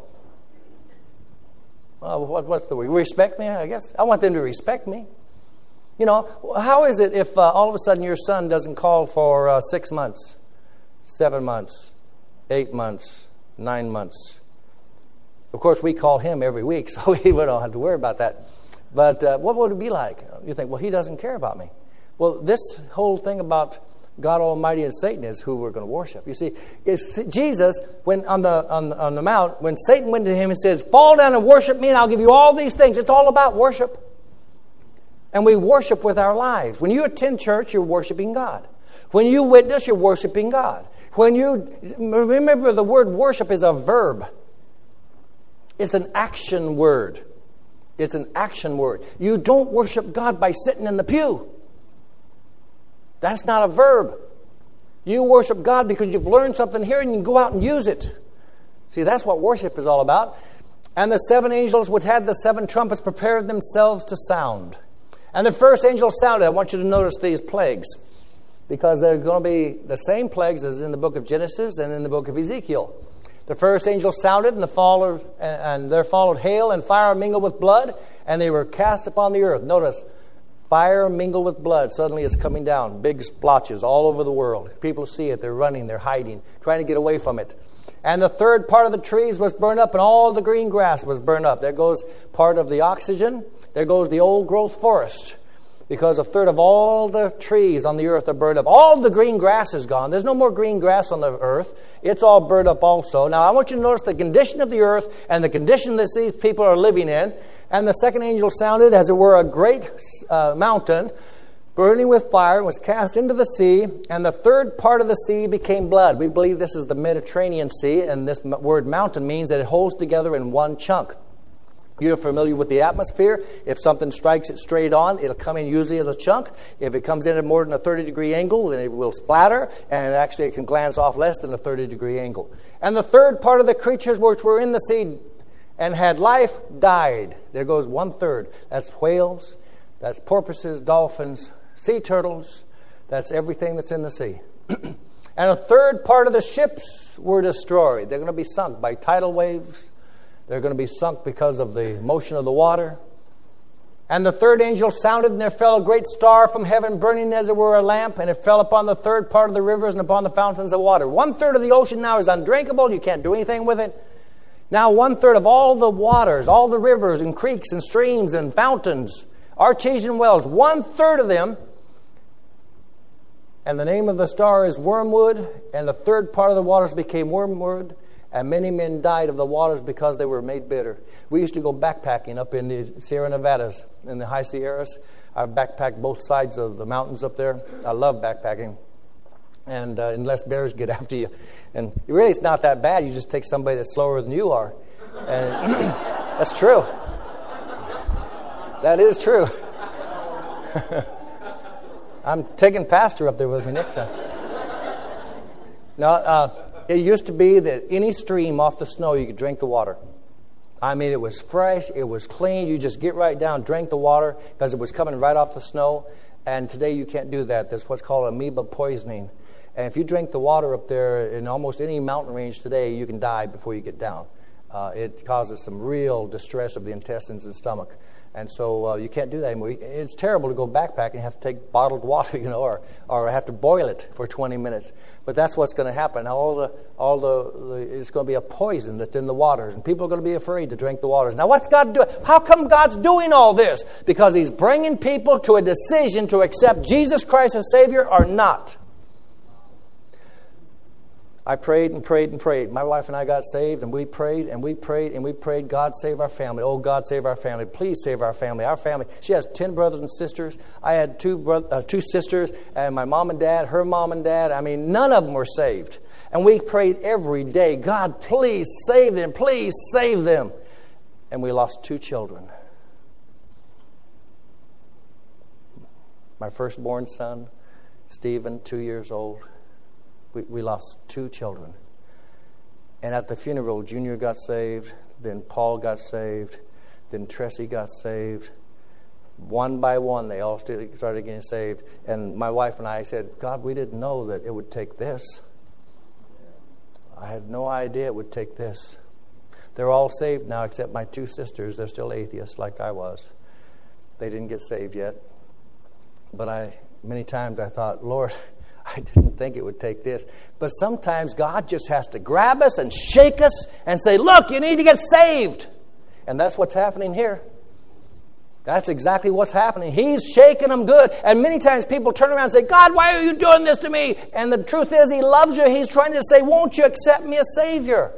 well, what, what's the word? Respect me, I guess. I want them to respect me. You know, how is it if uh, all of a sudden your son doesn't call for uh, six months, seven months, eight months, nine months? Of course, we call him every week, so we don't have to worry about that. But uh, what would it be like? You think, well, he doesn't care about me. Well, this whole thing about God Almighty and Satan is who we're going to worship. You see, it's Jesus, when on the on, on the mount, when Satan went to him and says, fall down and worship me and I'll give you all these things. It's all about worship. And we worship with our lives. When you attend church, you're worshiping God. When you witness, you're worshiping God. When you remember, the word worship is a verb. It's an action word. It's an action word. You don't worship God by sitting in the pew. That's not a verb. You worship God because you've learned something here and you can go out and use it. See, that's what worship is all about. And the seven angels which had the seven trumpets prepared themselves to sound. And the first angel sounded. I want you to notice these plagues, because they're going to be the same plagues as in the book of Genesis and in the book of Ezekiel. The first angel sounded, and, the followed, and there followed hail and fire mingled with blood, and they were cast upon the earth. Notice, fire mingled with blood. Suddenly it's coming down, big splotches all over the world. People see it. They're running. They're hiding, trying to get away from it. And the third part of the trees was burned up, and all the green grass was burned up. There goes part of the oxygen. There goes the old growth forest, because a third of all the trees on the earth are burned up. All the green grass is gone. There's no more green grass on the earth. It's all burned up also. Now, I want you to notice the condition of the earth and the condition that these people are living in. And the second angel sounded, as it were, a great uh, mountain, burning with fire, and was cast into the sea. And the third part of the sea became blood. We believe this is the Mediterranean Sea, and this word mountain means that it holds together in one chunk. You're familiar with the atmosphere. If something strikes it straight on, it'll come in usually as a chunk. If it comes in at more than a thirty degree angle, then it will splatter, and actually it can glance off less than a thirty degree angle. And the third part of the creatures which were in the sea and had life died. There goes one third. That's whales, that's porpoises, dolphins, sea turtles. That's everything that's in the sea. And a third part of the ships were destroyed. They're going to be sunk by tidal waves. They're going to be sunk because of the motion of the water. And the third angel sounded, and there fell a great star from heaven, burning as it were a lamp, and it fell upon the third part of the rivers and upon the fountains of water. One third of the ocean now is undrinkable. You can't do anything with it. Now one third of all the waters, all the rivers and creeks and streams and fountains, artesian wells, one third of them. And the name of the star is Wormwood, and the third part of the waters became wormwood. And many men died of the waters because they were made bitter. We used to go backpacking up in the Sierra Nevadas, in the high Sierras. I've backpacked both sides of the mountains up there. I love backpacking. And uh, unless bears get after you. And really, it's not that bad. You just take somebody that's slower than you are. And that's true. That is true. I'm taking Pastor up there with me next time. Now, uh, it used to be that any stream off the snow, you could drink the water. I mean, it was fresh, it was clean. You just get right down, drink the water, because it was coming right off the snow. And today you can't do that. There's what's called amoeba poisoning. And if you drink the water up there in almost any mountain range today, you can die before you get down. Uh, it causes some real distress of the intestines and stomach. And so uh, you can't do that anymore. It's terrible to go backpacking and have to take bottled water, you know, or or have to boil it for twenty minutes. But that's what's going to happen. All the all the, the it's going to be a poison that's in the waters, and people are going to be afraid to drink the waters. Now, what's God doing? How come God's doing all this? Because He's bringing people to a decision to accept Jesus Christ as Savior or not. I prayed and prayed and prayed. My wife and I got saved, and we prayed and we prayed and we prayed, God, save our family. Oh, God, save our family. Please save our family. Our family. She has ten brothers and sisters. I had two bro- uh, two sisters, and my mom and dad, her mom and dad. I mean, none of them were saved. And we prayed every day, God, please save them. Please save them. And we lost two children. My firstborn son, Stephen, two years old. We, we lost two children. And at the funeral, Junior got saved, then Paul got saved, then Tressie got saved. One by one, they all started getting saved. And my wife and I said, God, we didn't know that it would take this. I had no idea it would take this. They're all saved now except my two sisters. They're still atheists like I was. They didn't get saved yet. But I, many times I thought, Lord, I didn't think it would take this. But sometimes God just has to grab us and shake us and say, look, you need to get saved. And that's what's happening here. That's exactly what's happening. He's shaking them good. And many times people turn around and say, God, why are you doing this to me? And the truth is, He loves you. He's trying to say, won't you accept me as Savior?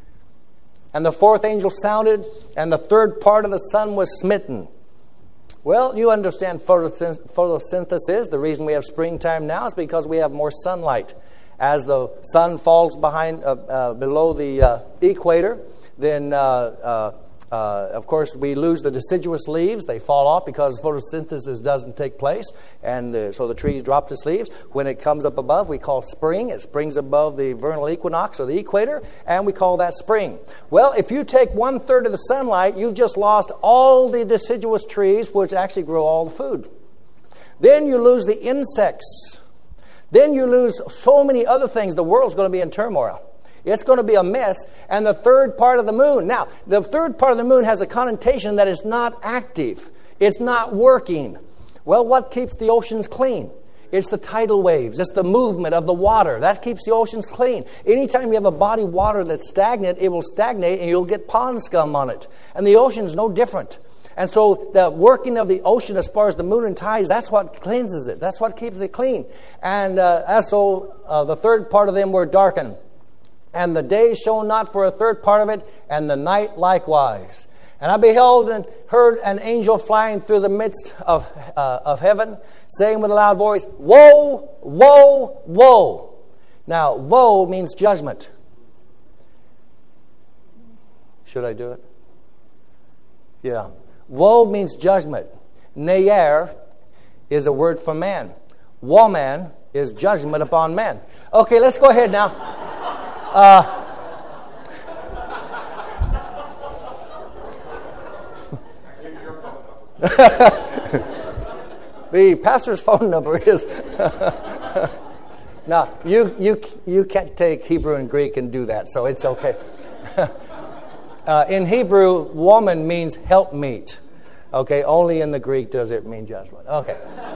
And the fourth angel sounded, and the third part of the sun was smitten. Well, you understand photosynthesis. The reason we have springtime now is because we have more sunlight. As the sun falls behind, uh, uh, below the uh, equator, then, uh, uh, uh, of course, we lose the deciduous leaves. They fall off because photosynthesis doesn't take place, and uh, so the trees drop its leaves. When it comes up above, we call spring. It springs above the vernal equinox or the equator, and we call that spring. Well, if you take one-third of the sunlight, you've just lost all the deciduous trees, which actually grow all the food. Then you lose the insects. Then you lose so many other things. The world's going to be in turmoil. It's going to be a mess. And the third part of the moon. Now, the third part of the moon has a connotation that it's not active. It's not working. Well, what keeps the oceans clean? It's the tidal waves. It's the movement of the water. That keeps the oceans clean. Anytime you have a body of water that's stagnant, it will stagnate and you'll get pond scum on it. And the ocean's no different. And so the working of the ocean as far as the moon and tides, that's what cleanses it. That's what keeps it clean. And uh, as so uh, the third part of them were darkened. And the day shone not for a third part of it, and the night likewise. And I beheld and heard an angel flying through the midst of uh, of heaven, saying with a loud voice, Woe, woe, woe. Now, woe means judgment. Should I do it? Yeah. Woe means judgment. Ne'er is a word for man. Woman is judgment upon man. Okay, let's go ahead now. Uh, the pastor's phone number is now you you you can't take Hebrew and Greek and do that, so it's okay. uh, in Hebrew, woman means helpmeet. Okay, only in the Greek does it mean judgment. Okay,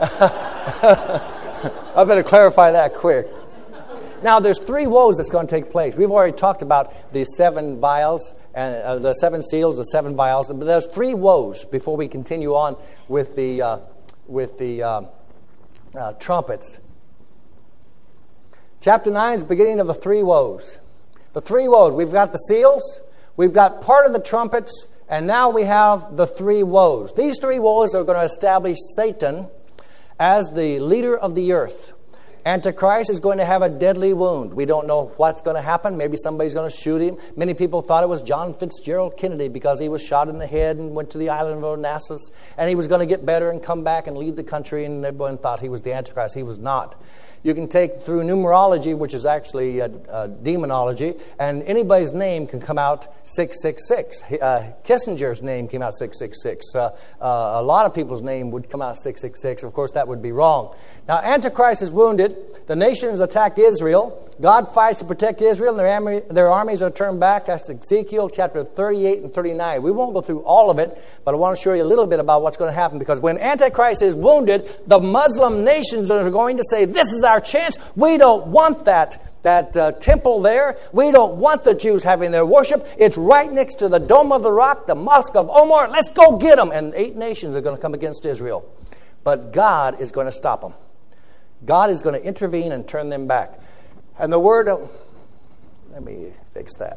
I better clarify that quick. Now, there's three woes that's going to take place. We've already talked about the seven vials, and uh, the seven seals, the seven vials. But there's three woes before we continue on with the uh, with the uh, uh, trumpets. Chapter nine is the beginning of the three woes. The three woes. We've got the seals. We've got part of the trumpets. And now we have the three woes. These three woes are going to establish Satan as the leader of the earth. Antichrist is going to have a deadly wound. We don't know what's going to happen. Maybe somebody's going to shoot him. Many people thought it was John Fitzgerald Kennedy because he was shot in the head and went to the island of Onassis, and he was going to get better and come back and lead the country, and everyone thought he was the Antichrist. He was not. You can take through numerology, which is actually uh, uh, demonology, and anybody's name can come out six six six. Uh, Kissinger's name came out six six six. Uh, uh, a lot of people's name would come out six six six. Of course, that would be wrong. Now, Antichrist is wounded. The nations attack Israel. God fights to protect Israel, and their, army, their armies are turned back. That's Ezekiel chapter thirty-eight and thirty-nine. We won't go through all of it, but I want to show you a little bit about what's going to happen, because when Antichrist is wounded, the Muslim nations are going to say, this is our chance. We don't want that. That uh, temple there. We don't want the Jews having their worship. It's right next to the Dome of the Rock, the Mosque of Omar. Let's go get them. And eight nations are going to come against Israel. But God is going to stop them. God is going to intervene and turn them back. And the word of, let me fix that.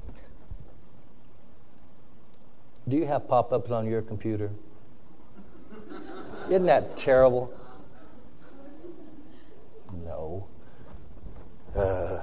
Do you have pop-ups on your computer? Isn't that terrible? No. Uh,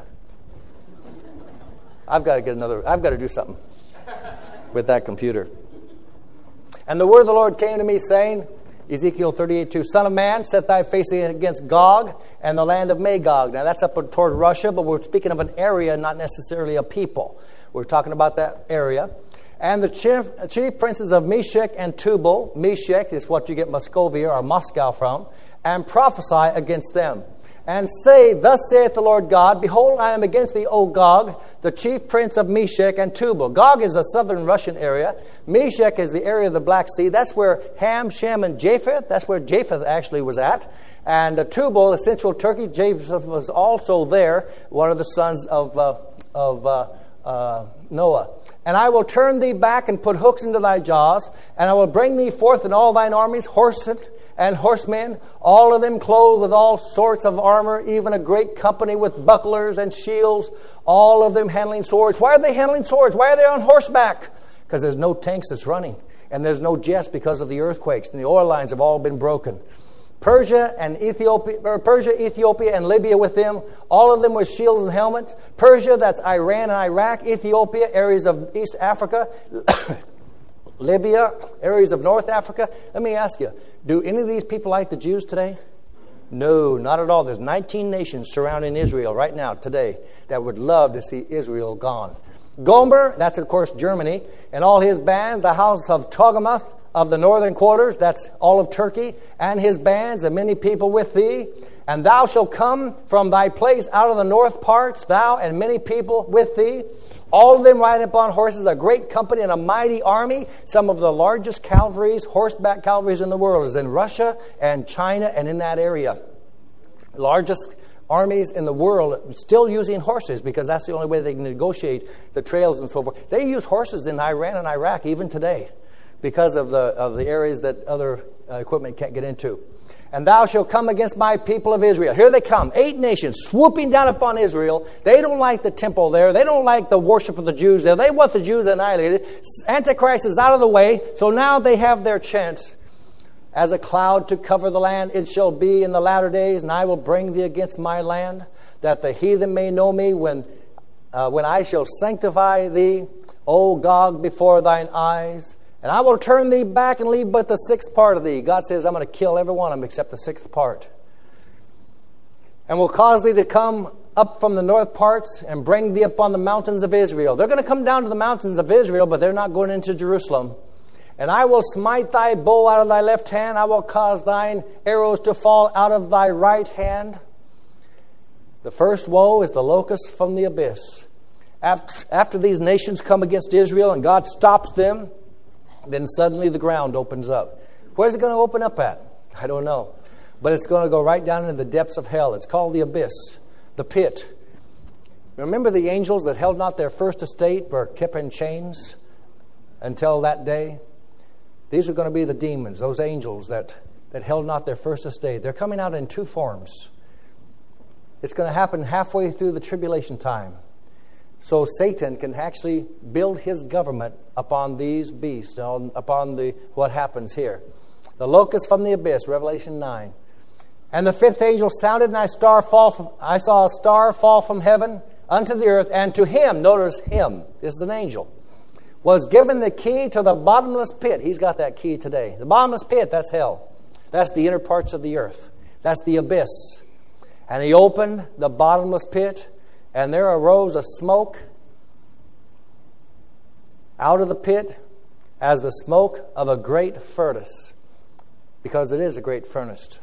I've got to get another, I've got to do something with that computer. And the word of the Lord came to me saying, Ezekiel thirty-eight two, Son of man, set thy face against Gog and the land of Magog. Now that's up toward Russia, but we're speaking of an area, not necessarily a people. We're talking about that area. And the chief, chief princes of Meshech and Tubal, Meshech is what you get Muscovia or Moscow from, and prophesy against them. And say, thus saith the Lord God, behold, I am against thee, O Gog, the chief prince of Meshech and Tubal. Gog is a southern Russian area. Meshech is the area of the Black Sea. That's where Ham, Shem, and Japheth, that's where Japheth actually was at. And uh, Tubal is central Turkey. Japheth was also there, one of the sons of, uh, of uh, uh, Noah. And I will turn thee back and put hooks into thy jaws, and I will bring thee forth in all thine armies, horsemen and horsemen, all of them clothed with all sorts of armor, even a great company with bucklers and shields, all of them handling swords. Why are they handling swords? Why are they on horseback? Because there's no tanks that's running, and there's no jets because of the earthquakes, and the oil lines have all been broken. Persia and Ethiopia, or Persia, Ethiopia, and Libya with them, all of them with shields and helmets. Persia, that's Iran and Iraq. Ethiopia, areas of East Africa. Libya, areas of North Africa. Let me ask you, do any of these people like the Jews today? No, not at all. There's nineteen nations surrounding Israel right now, today, that would love to see Israel gone. Gomer, that's of course Germany, and all his bands, the house of Togarmah of the northern quarters, that's all of Turkey, and his bands, and many people with thee. And thou shalt come from thy place out of the north parts, thou and many people with thee. All of them riding upon horses, a great company and a mighty army. Some of the largest cavalries, horseback cavalries in the world is in Russia and China and in that area. Largest armies in the world still using horses because that's the only way they can negotiate the trails and so forth. They use horses in Iran and Iraq even today because of the of the areas that other uh, equipment can't get into. And thou shalt come against my people of Israel. Here they come, eight nations swooping down upon Israel. They don't like the temple there. They don't like the worship of the Jews there. They want the Jews annihilated. Antichrist is out of the way, so now they have their chance. As a cloud to cover the land, it shall be in the latter days, and I will bring thee against my land, that the heathen may know me when, uh, when I shall sanctify thee, O Gog, before thine eyes. And I will turn thee back and leave but the sixth part of thee. God says, I'm going to kill every one of them except the sixth part. And will cause thee to come up from the north parts and bring thee upon the mountains of Israel. They're going to come down to the mountains of Israel, but they're not going into Jerusalem. And I will smite thy bow out of thy left hand. I will cause thine arrows to fall out of thy right hand. The first woe is the locust from the abyss. After, after these nations come against Israel and God stops them, then suddenly the ground opens up. Where's it going to open up at? I don't know. But it's going to go right down into the depths of hell. It's called the abyss, the pit. Remember the angels that held not their first estate were kept in chains until that day? These are going to be the demons, those angels that, that held not their first estate. They're coming out in two forms. It's going to happen halfway through the tribulation time. So Satan can actually build his government upon these beasts, upon the what happens here. The locust from the abyss, Revelation nine. And the fifth angel sounded, and I, star fall from, I saw a star fall from heaven unto the earth, and to him, notice him, this is an angel, was given the key to the bottomless pit. He's got that key today. The bottomless pit, that's hell. That's the inner parts of the earth. That's the abyss. And he opened the bottomless pit, and there arose a smoke out of the pit as the smoke of a great furnace, because it is a great furnace.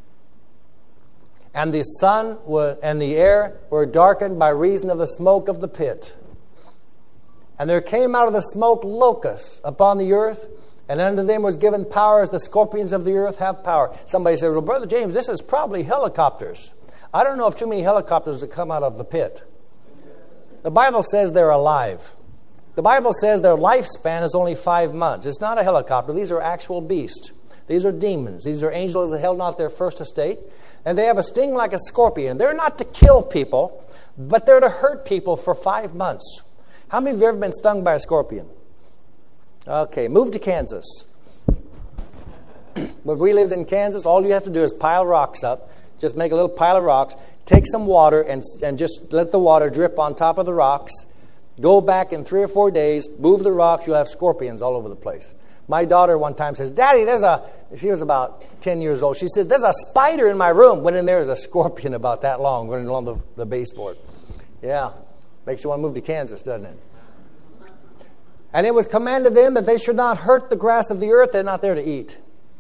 And the sun and the air were darkened by reason of the smoke of the pit. And there came out of the smoke locusts upon the earth, and unto them was given power as the scorpions of the earth have power. Somebody said, well, Brother James, this is probably helicopters. I don't know of too many helicopters that come out of the pit. The Bible says they're alive. The Bible says their lifespan is only five months. It's not a helicopter. These are actual beasts. These are demons. These are angels that held not their first estate. And they have a sting like a scorpion. They're not to kill people, but they're to hurt people for five months. How many of you have ever been stung by a scorpion? Okay, move to Kansas. When we lived in Kansas, all you have to do is pile rocks up. Just make a little pile of rocks. Take some water and, and just let the water drip on top of the rocks. Go back in three or four days, move the rocks, you'll have scorpions all over the place. My daughter one time says, Daddy, there's a, she was about ten years old. She said, there's a spider in my room. Went in there, there's a scorpion about that long running along the, the baseboard. Yeah, makes you want to move to Kansas, doesn't it? And it was commanded them that they should not hurt the grass of the earth. They're not there to eat.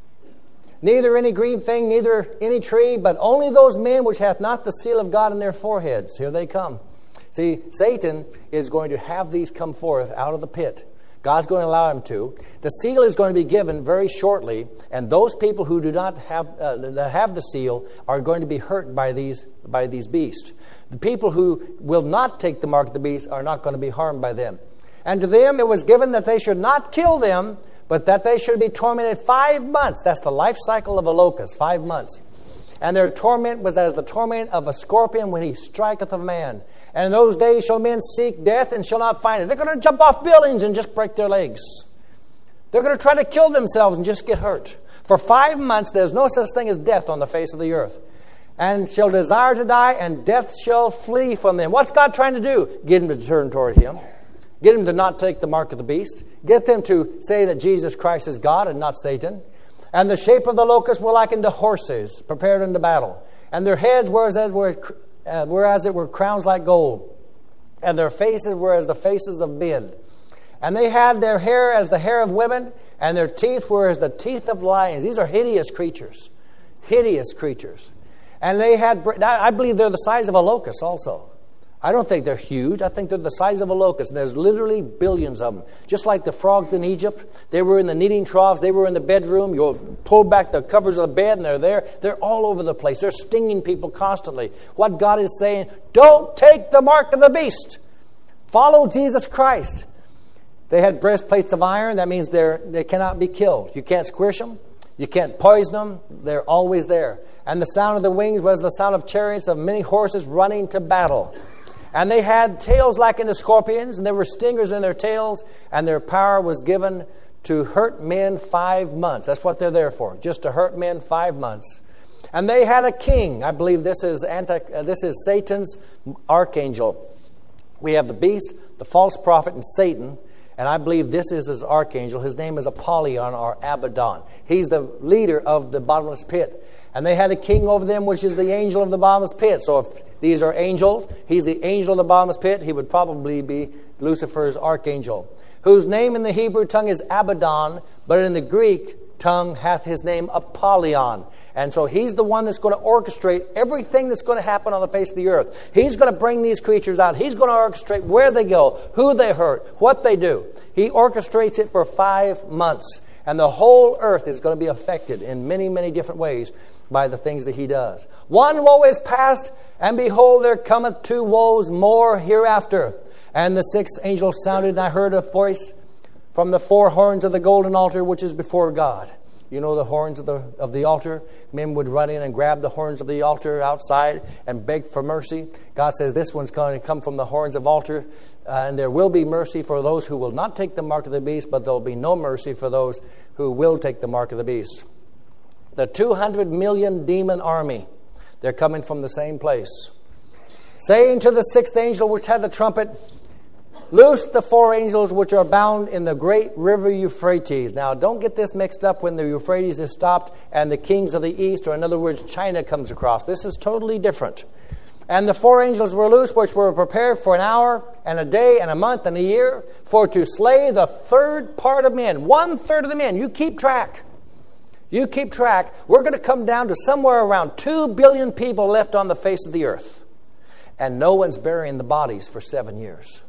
Neither any green thing, neither any tree, but only those men which hath not the seal of God in their foreheads. Here they come. See, Satan is going to have these come forth out of the pit. God's going to allow him to. The seal is going to be given very shortly, and those people who do not have uh, that have the seal are going to be hurt by these by these beasts. The people who will not take the mark of the beast are not going to be harmed by them. And to them it was given that they should not kill them, but that they should be tormented five months. That's the life cycle of a locust, five months. And their torment was as the torment of a scorpion when he striketh a man. And in those days shall men seek death and shall not find it. They're going to jump off buildings and just break their legs. They're going to try to kill themselves and just get hurt. For five months there's no such thing as death on the face of the earth. And shall desire to die, and death shall flee from them. What's God trying to do? Get them to turn toward him. Get them to not take the mark of the beast. Get them to say that Jesus Christ is God and not Satan. And the shape of the locusts were likened to horses prepared unto battle. And their heads were as, as were, uh, were as it were crowns like gold. And their faces were as the faces of men. And they had their hair as the hair of women, and their teeth were as the teeth of lions. These are hideous creatures. Hideous creatures. And they had, I believe they're the size of a locust also. I don't think they're huge. I think they're the size of a locust. And there's literally billions of them. Just like the frogs in Egypt. They were in the kneading troughs. They were in the bedroom. You pull back the covers of the bed and they're there. They're all over the place. They're stinging people constantly. What God is saying, don't take the mark of the beast. Follow Jesus Christ. They had breastplates of iron. That means they're, they cannot be killed. You can't squish them. You can't poison them. They're always there. And the sound of the wings was the sound of chariots of many horses running to battle. And they had tails like unto scorpions, and there were stingers in their tails, and their power was given to hurt men five months. That's what they're there for, just to hurt men five months. And they had a king. I believe this is anti, uh, this is Satan's archangel. We have the beast, the false prophet, and Satan. And I believe this is his archangel. His name is Apollyon or Abaddon. He's the leader of the bottomless pit. And they had a king over them, which is the angel of the bottomless pit. So if these are angels, he's the angel of the bottomless pit. He would probably be Lucifer's archangel, whose name in the Hebrew tongue is Abaddon, but in the Greek tongue hath his name Apollyon. And so he's the one that's going to orchestrate everything that's going to happen on the face of the earth. He's going to bring these creatures out. He's going to orchestrate where they go, who they hurt, what they do. He orchestrates it for five months. And the whole earth is going to be affected in many, many different ways by the things that he does. One woe is past, and behold, there cometh two woes more hereafter. And the sixth angel sounded, and I heard a voice from the four horns of the golden altar, which is before God. You know the horns of the of the altar? Men would run in and grab the horns of the altar outside and beg for mercy. God says this one's going to come from the horns of altar. Uh, and there will be mercy for those who will not take the mark of the beast, but there will be no mercy for those who will take the mark of the beast. The two hundred million demon army. They're coming from the same place. Saying to the sixth angel which had the trumpet, loose the four angels which are bound in the great river Euphrates. Now, don't get this mixed up when the Euphrates is stopped and the kings of the east, or in other words, China comes across. This is totally different. And the four angels were loose, which were prepared for an hour and a day and a month and a year, for to slay the third part of men. One third of the men. You keep track. You keep track. We're going to come down to somewhere around two billion people left on the face of the earth. And no one's burying the bodies for seven years.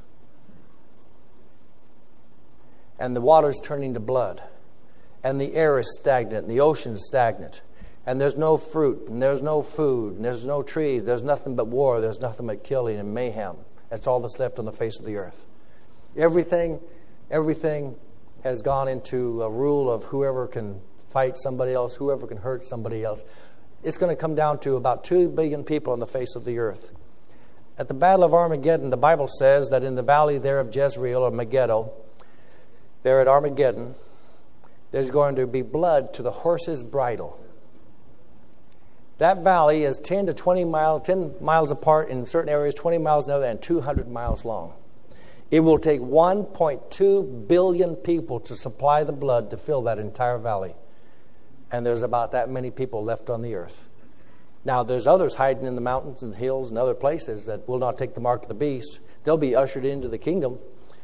And the water's turning to blood. And the air is stagnant. And the ocean's stagnant. And there's no fruit. And there's no food. And there's no trees. There's nothing but war. There's nothing but killing and mayhem. That's all that's left on the face of the earth. Everything, everything has gone into a rule of whoever can fight somebody else, whoever can hurt somebody else. It's going to come down to about two billion people on the face of the earth. At the Battle of Armageddon, the Bible says that in the valley there of Jezreel, or Megiddo, there at Armageddon, there's going to be blood to the horse's bridle. That valley is ten to twenty miles, ten miles apart in certain areas, twenty miles in other, and two hundred miles long. It will take one point two billion people to supply the blood to fill that entire valley. And there's about that many people left on the earth. Now, there's others hiding in the mountains and hills and other places that will not take the mark of the beast. They'll be ushered into the kingdom,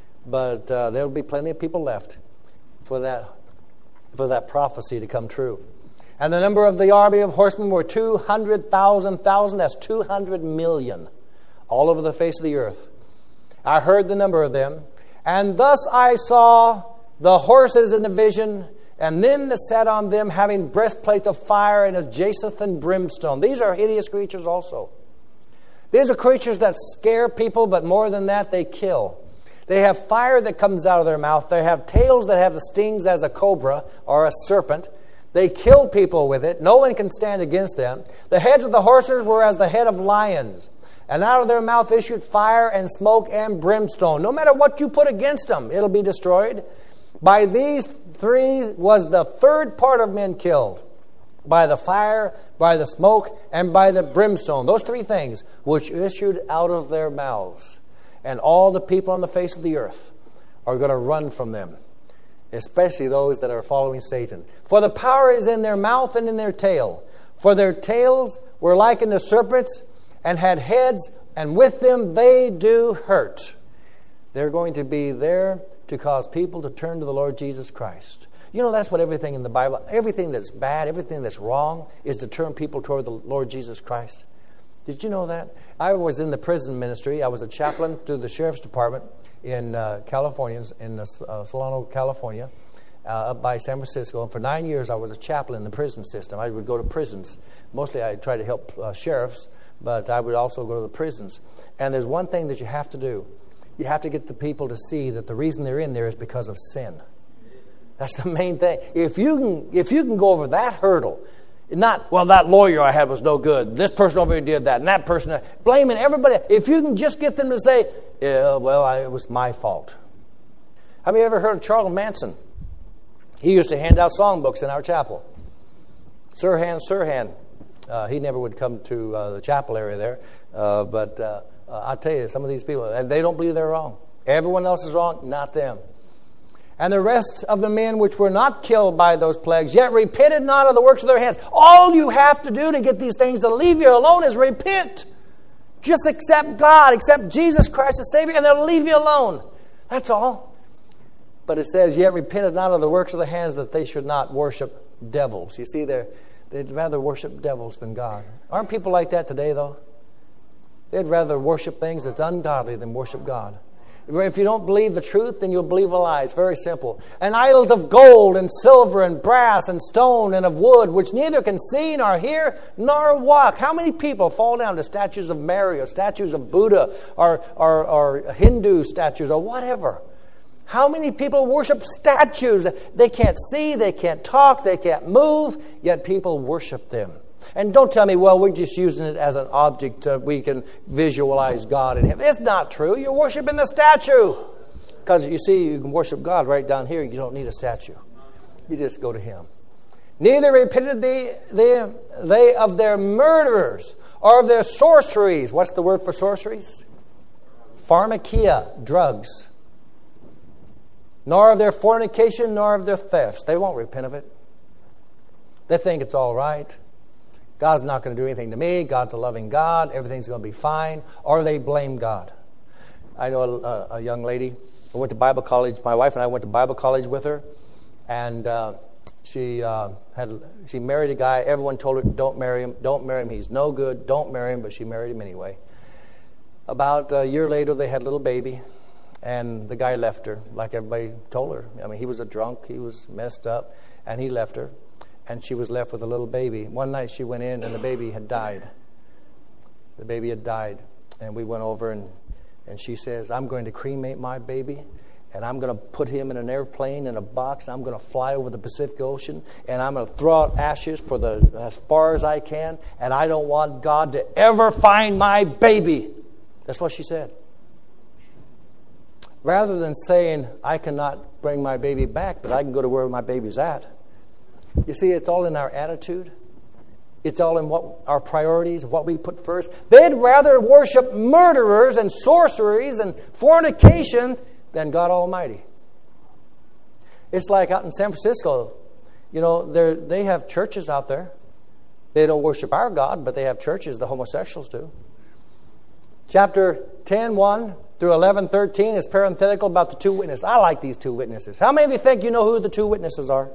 but uh, there'll be plenty of people left for that, for that prophecy to come true. And the number of the army of horsemen were two hundred thousand thousand. That's two hundred million all over the face of the earth. I heard the number of them. And thus I saw the horses in the vision, and them that sat on them having breastplates of fire and of jacinth and brimstone. These are hideous creatures also. These are creatures that scare people, but more than that, they kill. They have fire that comes out of their mouth. They have tails that have the stings as a cobra or a serpent. They kill people with it. No one can stand against them. The heads of the horses were as the head of lions. And out of their mouth issued fire and smoke and brimstone. No matter what you put against them, it'll be destroyed. By these three was the third part of men killed. By the fire, by the smoke, and by the brimstone. Those three things which issued out of their mouths. And all the people on the face of the earth are going to run from them. Especially those that are following Satan. For the power is in their mouth and in their tail. For their tails were likened to serpents and had heads, and with them they do hurt. They're going to be there to cause people to turn to the Lord Jesus Christ. You know, that's what everything in the Bible, everything that's bad, everything that's wrong, is to turn people toward the Lord Jesus Christ. Did you know that? I was in the prison ministry. I was a chaplain to the sheriff's department in uh, California, in uh, Solano, California, uh, up by San Francisco. And for nine years, I was a chaplain in the prison system. I would go to prisons. Mostly I tried to help uh, sheriffs, but I would also go to the prisons. And there's one thing that you have to do. You have to get the people to see that the reason they're in there is because of sin. That's the main thing. If you can, if you can go over that hurdle, not, well, that lawyer I had was no good. This person over here did that, and that person, blaming everybody. If you can just get them to say, yeah, well, I, it was my fault. Have you ever heard of Charles Manson? He used to hand out songbooks in our chapel. Sirhan, Sirhan. Uh, he never would come to uh, the chapel area there. Uh, but uh, uh, I'll tell you, some of these people, and they don't believe they're wrong. Everyone else is wrong, not them. And the rest of the men which were not killed by those plagues, yet repented not of the works of their hands. All you have to do to get these things to leave you alone is repent. Just accept God, accept Jesus Christ as Savior, and they'll leave you alone. That's all. But it says, yet repented not of the works of the hands, that they should not worship devils. You see, they're, they'd rather worship devils than God. Aren't people like that today, though? They'd rather worship things that's ungodly than worship God. If you don't believe the truth, then you'll believe a lie. It's very simple. And idols of gold and silver and brass and stone and of wood, which neither can see nor hear nor walk. How many people fall down to statues of Mary or statues of Buddha or, or, or Hindu statues or whatever? How many people worship statues? They can't see, they can't talk, they can't move, yet people worship them. And don't tell me, well, we're just using it as an object uh, we can visualize God in Him. It's not true. You're worshiping the statue. Because you see, you can worship God right down here. You don't need a statue. You just go to Him. Neither repented they, they, they of their murderers or of their sorceries. What's the word for sorceries? Pharmakia, drugs. Nor of their fornication, nor of their thefts. They won't repent of it. They think it's all right. God's not going to do anything to me. God's a loving God. Everything's going to be fine. Or they blame God. I know a, a young lady who went to Bible college. My wife and I went to Bible college with her. And uh, she uh, had she married a guy. Everyone told her, don't marry him. Don't marry him. He's no good. Don't marry him. But she married him anyway. About a year later, they had a little baby. And the guy left her, like everybody told her. I mean, he was a drunk. He was messed up. And he left her. And she was left with a little baby. One night she went in and the baby had died. The baby had died. And we went over and, and she says, I'm going to cremate my baby. And I'm going to put him in an airplane in a box. I'm going to fly over the Pacific Ocean. And I'm going to throw out ashes for the as far as I can. And I don't want God to ever find my baby. That's what she said. Rather than saying, I cannot bring my baby back, but I can go to where my baby's at. You see, it's all in our attitude. It's all in what our priorities, what we put first. They'd rather worship murderers and sorceries and fornication than God Almighty. It's like out in San Francisco. You know, they have churches out there. They don't worship our God, but they have churches, the homosexuals do. Chapter ten, one through eleven, thirteen is parenthetical about the two witnesses. I like these two witnesses. How many of you think you know who the two witnesses are?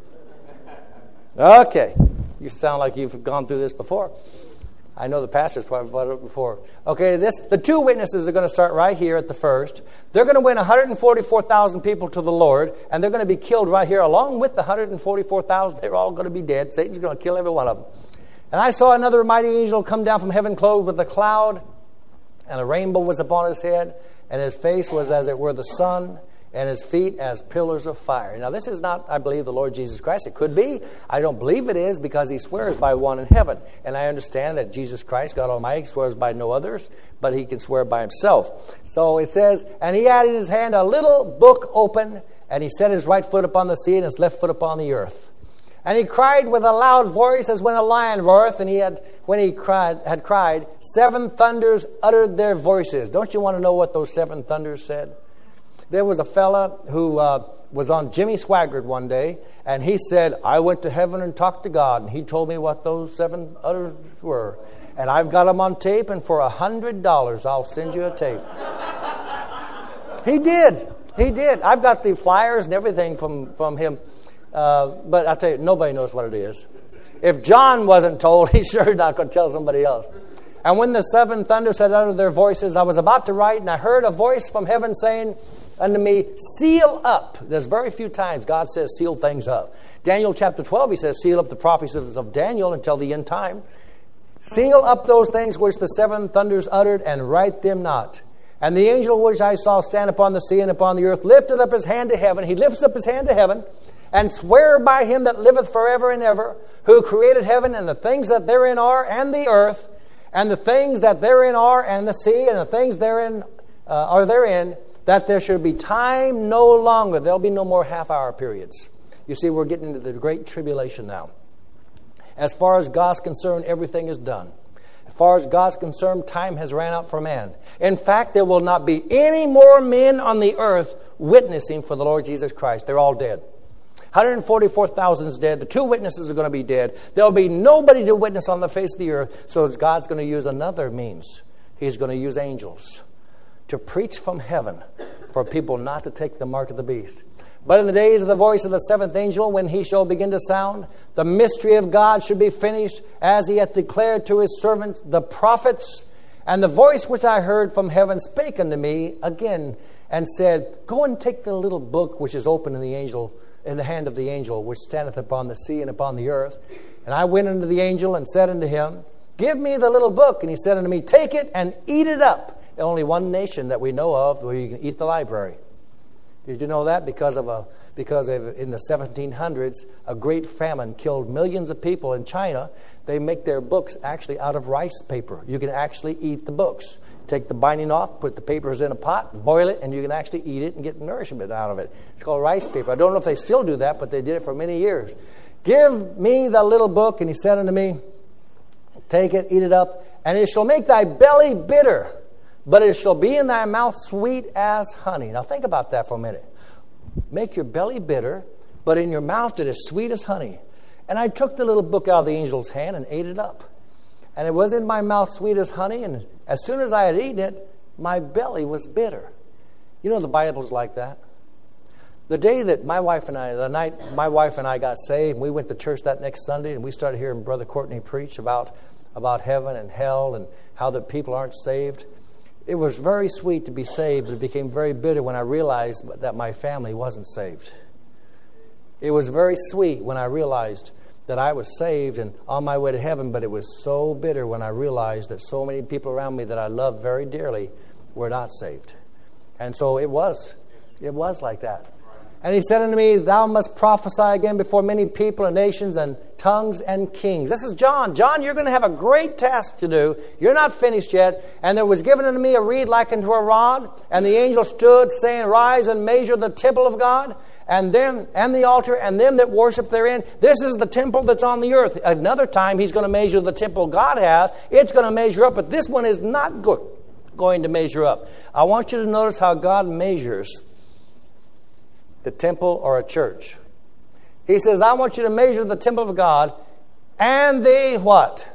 Okay. You sound like you've gone through this before. I know the pastor's probably brought it up before. Okay, this the two witnesses are going to start right here at the first. They're going to win one hundred forty-four thousand people to the Lord, and they're going to be killed right here along with the one hundred forty-four thousand. They're all going to be dead. Satan's going to kill every one of them. And I saw another mighty angel come down from heaven clothed with a cloud, and a rainbow was upon his head, and his face was as it were the sun, and his feet as pillars of fire. Now, this is not, I believe, the Lord Jesus Christ. It could be. I don't believe it is because he swears by one in heaven. And I understand that Jesus Christ, God Almighty, swears by no others, but he can swear by himself. So it says, and he had in his hand a little book open, and he set his right foot upon the sea and his left foot upon the earth. And he cried with a loud voice as when a lion roareth, and he had, when he cried, had cried, seven thunders uttered their voices. Don't you want to know what those seven thunders said? There was a fella who uh, was on Jimmy Swaggart one day, and he said, I went to heaven and talked to God, and he told me what those seven utters were. And I've got them on tape, and for a hundred dollars, I'll send you a tape. He did. He did. I've got the flyers and everything from, from him. Uh, but I'll tell you, nobody knows what it is. If John wasn't told, he's sure not going to tell somebody else. And when the seven thunders had uttered their voices, I was about to write, and I heard a voice from heaven saying unto me, seal up. There's very few times God says seal things up. Daniel chapter twelve, he says, seal up the prophecies of Daniel until the end time. Seal up those things which the seven thunders uttered, and write them not. And the angel which I saw stand upon the sea and upon the earth lifted up his hand to heaven. He lifts up his hand to heaven, and swear by him that liveth forever and ever, who created heaven and the things that therein are, and the earth, and the things that therein are, and the sea, and the things therein uh, are therein, that there should be time no longer. There'll be no more half-hour periods. You see, we're getting into the great tribulation now. As far as God's concerned, everything is done. As far as God's concerned, time has ran out for man. In fact, there will not be any more men on the earth witnessing for the Lord Jesus Christ. They're all dead. one hundred forty-four thousand is dead. The two witnesses are going to be dead. There'll be nobody to witness on the face of the earth. So God's going to use another means. He's going to use angels to preach from heaven for people not to take the mark of the beast. But in the days of the voice of the seventh angel, when he shall begin to sound, the mystery of God should be finished, as he hath declared to his servants the prophets. And the voice which I heard from heaven spake unto me again, and said, go and take the little book which is open in the angel, in the hand of the angel, which standeth upon the sea and upon the earth. And I went unto the angel and said unto him, give me the little book. And he said unto me, take it and eat it up. There's only one nation that we know of where you can eat the library. Did you know that? Because of a because of, in the seventeen hundreds, a great famine killed millions of people in China. They make their books actually out of rice paper. You can actually eat the books. Take the binding off, put the papers in a pot, boil it, and you can actually eat it and get nourishment out of it. It's called rice paper. I don't know if they still do that, but they did it for many years. Give me the little book, and he said unto me, take it, eat it up, and it shall make thy belly bitter, but it shall be in thy mouth sweet as honey. Now think about that for a minute. Make your belly bitter, but in your mouth it is sweet as honey. And I took the little book out of the angel's hand and ate it up. And it was in my mouth sweet as honey, and as soon as I had eaten it, my belly was bitter. You know the Bible's like that. The day that my wife and I, the night my wife and I got saved, we went to church that next Sunday, and we started hearing Brother Courtney preach about, about heaven and hell and how the people aren't saved. It was very sweet to be saved, but it became very bitter when I realized that my family wasn't saved. It was very sweet when I realized that I was saved and on my way to heaven, but it was so bitter when I realized that so many people around me that I loved very dearly were not saved. And so it was. It was like that. And he said unto me, thou must prophesy again before many people and nations and tongues and kings. This is John. John, you're going to have a great task to do. You're not finished yet. And there was given unto me a reed like unto a rod. And the angel stood, saying, rise and measure the temple of God, and them and the altar, and them that worship therein. This is the temple that's on the earth. Another time he's going to measure the temple God has. It's going to measure up, but this one is not good, going to measure up. I want you to notice how God measures the temple or a church. He says, I want you to measure the temple of God and the what?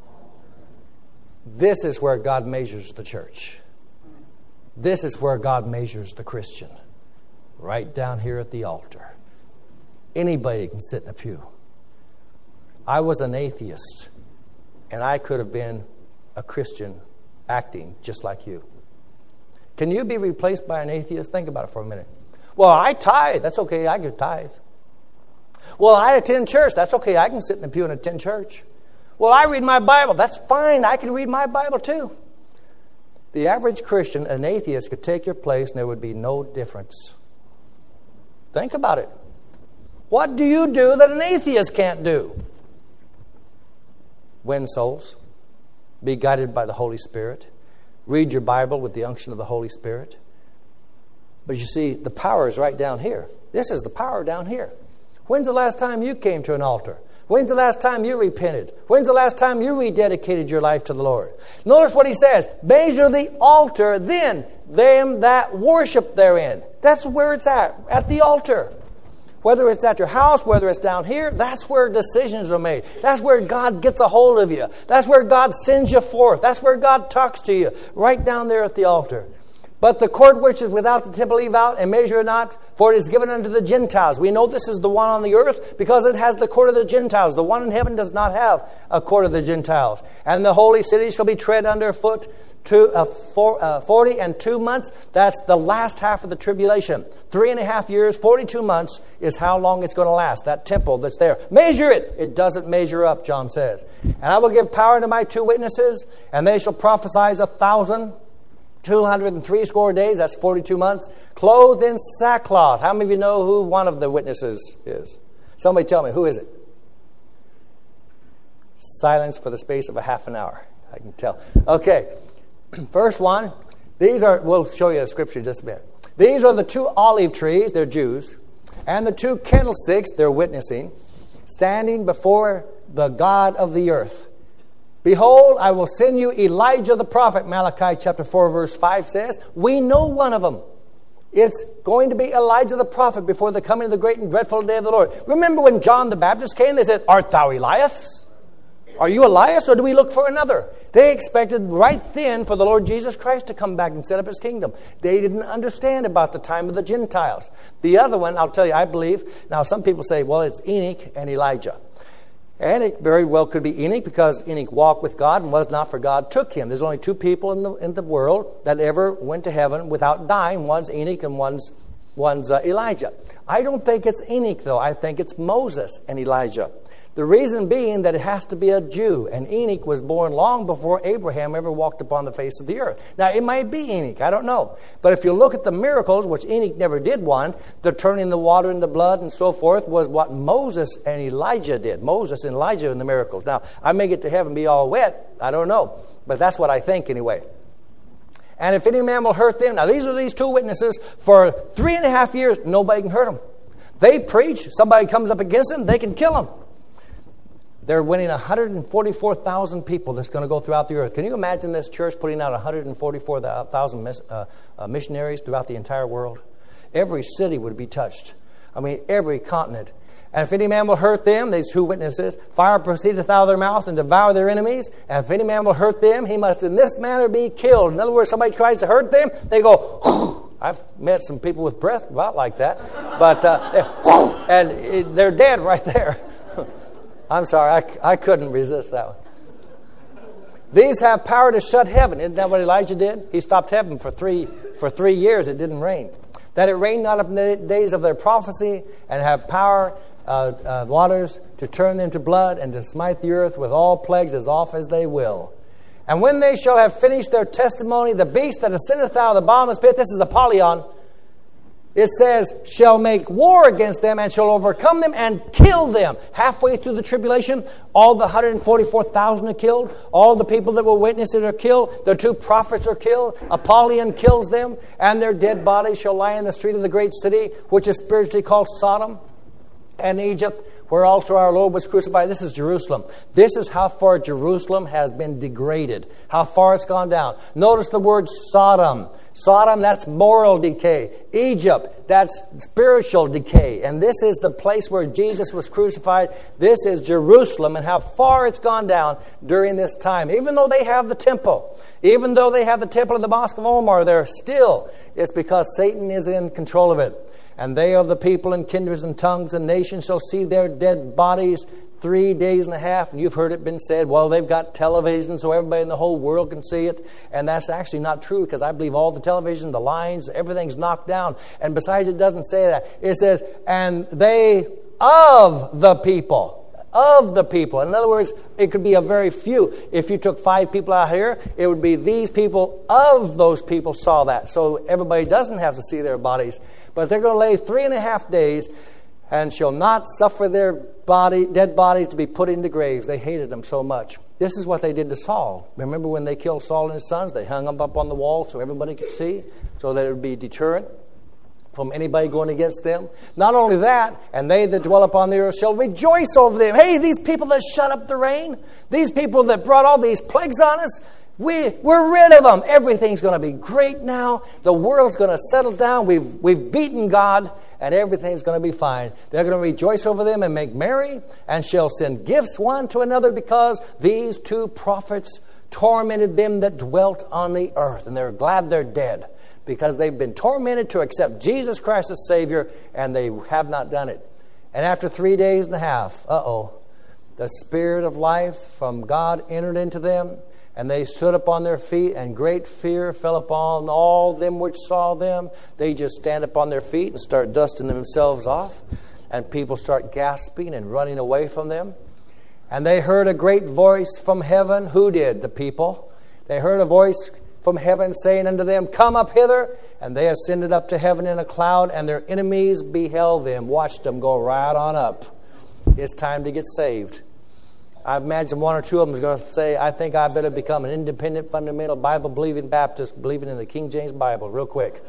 This is where God measures the church. This is where God measures the Christian. Right down here at the altar. Anybody can sit in a pew. I was an atheist, and I could have been a Christian acting just like you. Can you be replaced by an atheist? Think about it for a minute. Well, I tithe. That's okay. I can tithe. Well, I attend church. That's okay. I can sit in the pew and attend church. Well, I read my Bible. That's fine. I can read my Bible too. The average Christian, an atheist, could take your place and there would be no difference. Think about it. What do you do that an atheist can't do? Win souls. Be guided by the Holy Spirit. Read your Bible with the unction of the Holy Spirit. But you see, the power is right down here. This is the power down here. When's the last time you came to an altar? When's the last time you repented? When's the last time you rededicated your life to the Lord? Notice what he says. Measure the altar, then them that worship therein. That's where it's at, at the altar. Whether it's at your house, whether it's down here, that's where decisions are made. That's where God gets a hold of you. That's where God sends you forth. That's where God talks to you, right down there at the altar. But the court which is without the temple leave out, and measure it not, for it is given unto the Gentiles. We know this is the one on the earth because it has the court of the Gentiles. The one in heaven does not have a court of the Gentiles. And the holy city shall be tread under foot two, uh, four, uh, forty and two months. That's the last half of the tribulation. Three and a half years, forty-two months is how long it's going to last. That temple that's there. Measure it. It doesn't measure up, John says. And I will give power to my two witnesses, and they shall prophesy a thousand. Two hundred and three score days, that's forty-two months, clothed in sackcloth. How many of you know who one of the witnesses is? Somebody tell me, who is it? Silence for the space of a half an hour. I can tell. Okay, first one. These are, we'll show you the scripture in just a bit. These are the two olive trees, they're Jews, and the two candlesticks, they're witnessing, standing before the God of the earth. Behold, I will send you Elijah the prophet, Malachi chapter four, verse five says. We know one of them. It's going to be Elijah the prophet before the coming of the great and dreadful day of the Lord. Remember when John the Baptist came, they said, art thou Elias? Are you Elias, or do we look for another? They expected right then for the Lord Jesus Christ to come back and set up his kingdom. They didn't understand about the time of the Gentiles. The other one, I'll tell you, I believe, now some people say, well, it's Enoch and Elijah. And it very well could be Enoch, because Enoch walked with God and was not, for God took him. There's only two people in the in the world that ever went to heaven without dying. One's Enoch and one's, one's uh, Elijah. I don't think it's Enoch, though. I think it's Moses and Elijah. The reason being that it has to be a Jew. And Enoch was born long before Abraham ever walked upon the face of the earth. Now, it might be Enoch. I don't know. But if you look at the miracles, which Enoch never did one, the turning the water into blood and so forth, was what Moses and Elijah did. Moses and Elijah in the miracles. Now, I may get to heaven and be all wet. I don't know. But that's what I think anyway. And if any man will hurt them. Now, these are these two witnesses. For three and a half years, nobody can hurt them. They preach. Somebody comes up against them, they can kill them. They're winning one hundred forty-four thousand people that's going to go throughout the earth. Can you imagine this church putting out one hundred forty-four thousand uh, uh, missionaries throughout the entire world? Every city would be touched. I mean, every continent. And if any man will hurt them, these two witnesses, fire proceedeth out of their mouth and devour their enemies. And if any man will hurt them, he must in this manner be killed. In other words, somebody tries to hurt them, they go, I've met some people with breath about like that. But, uh, and it, they're dead right there. I'm sorry, I, I couldn't resist that one. These have power to shut heaven. Isn't that what Elijah did? He stopped heaven for three, for three years. It didn't rain. That it rained not in the days of their prophecy, and have power Uh, uh, waters to turn them to blood, and to smite the earth with all plagues as oft as they will. And when they shall have finished their testimony, the beast that ascendeth out of the bottomless pit, this is Apollyon, it says, shall make war against them, and shall overcome them, and kill them. Halfway through the tribulation, all the one hundred forty-four thousand are killed. All the people that were witnesses are killed. The two prophets are killed. Apollyon kills them, and their dead bodies shall lie in the street of the great city, which is spiritually called Sodom and Egypt, where also our Lord was crucified. This is Jerusalem. This is how far Jerusalem has been degraded, how far it's gone down. Notice the word Sodom. Sodom, that's moral decay. Egypt, that's spiritual decay. And this is the place where Jesus was crucified. This is Jerusalem, and how far it's gone down during this time. Even though they have the temple, even though they have the temple of the Mosque of Omar there, still it's because Satan is in control of it. And they of the people and kindreds and tongues and nations shall see their dead bodies three days and a half. And you've heard it been said, well, they've got television so everybody in the whole world can see it. And that's actually not true, because I believe all the television, the lines, everything's knocked down. And besides, it doesn't say that. It says, and they of the people. Of the people. In other words, it could be a very few. If you took five people out here, it would be these people of those people saw that. So everybody doesn't have to see their bodies. But they're going to lay three and a half days, and shall not suffer their body, dead bodies to be put into graves. They hated them so much. This is what they did to Saul. Remember when they killed Saul and his sons? They hung them up on the wall so everybody could see, so that it would be deterrent from anybody going against them. Not only that, and they that dwell upon the earth shall rejoice over them. Hey, these people that shut up the rain, these people that brought all these plagues on us, we, we're rid of them. Everything's going to be great now. The world's going to settle down. We've, we've beaten God, and everything's going to be fine. They're going to rejoice over them and make merry, and shall send gifts one to another, because these two prophets tormented them that dwelt on the earth. And they're glad they're dead, because they've been tormented to accept Jesus Christ as Savior, and they have not done it. And after three days and a half, uh-oh, the Spirit of life from God entered into them, and they stood upon their feet, and great fear fell upon all them which saw them. They just stand upon their feet and start dusting themselves off, and people start gasping and running away from them. And they heard a great voice from heaven. Who did? The people. They heard a voice from heaven saying unto them, come up hither. And they ascended up to heaven in a cloud, and their enemies beheld them, watched them go right on up. It's time to get saved. I imagine one or two of them is going to say, I think I better become an independent, fundamental, Bible-believing Baptist, believing in the King James Bible, real quick.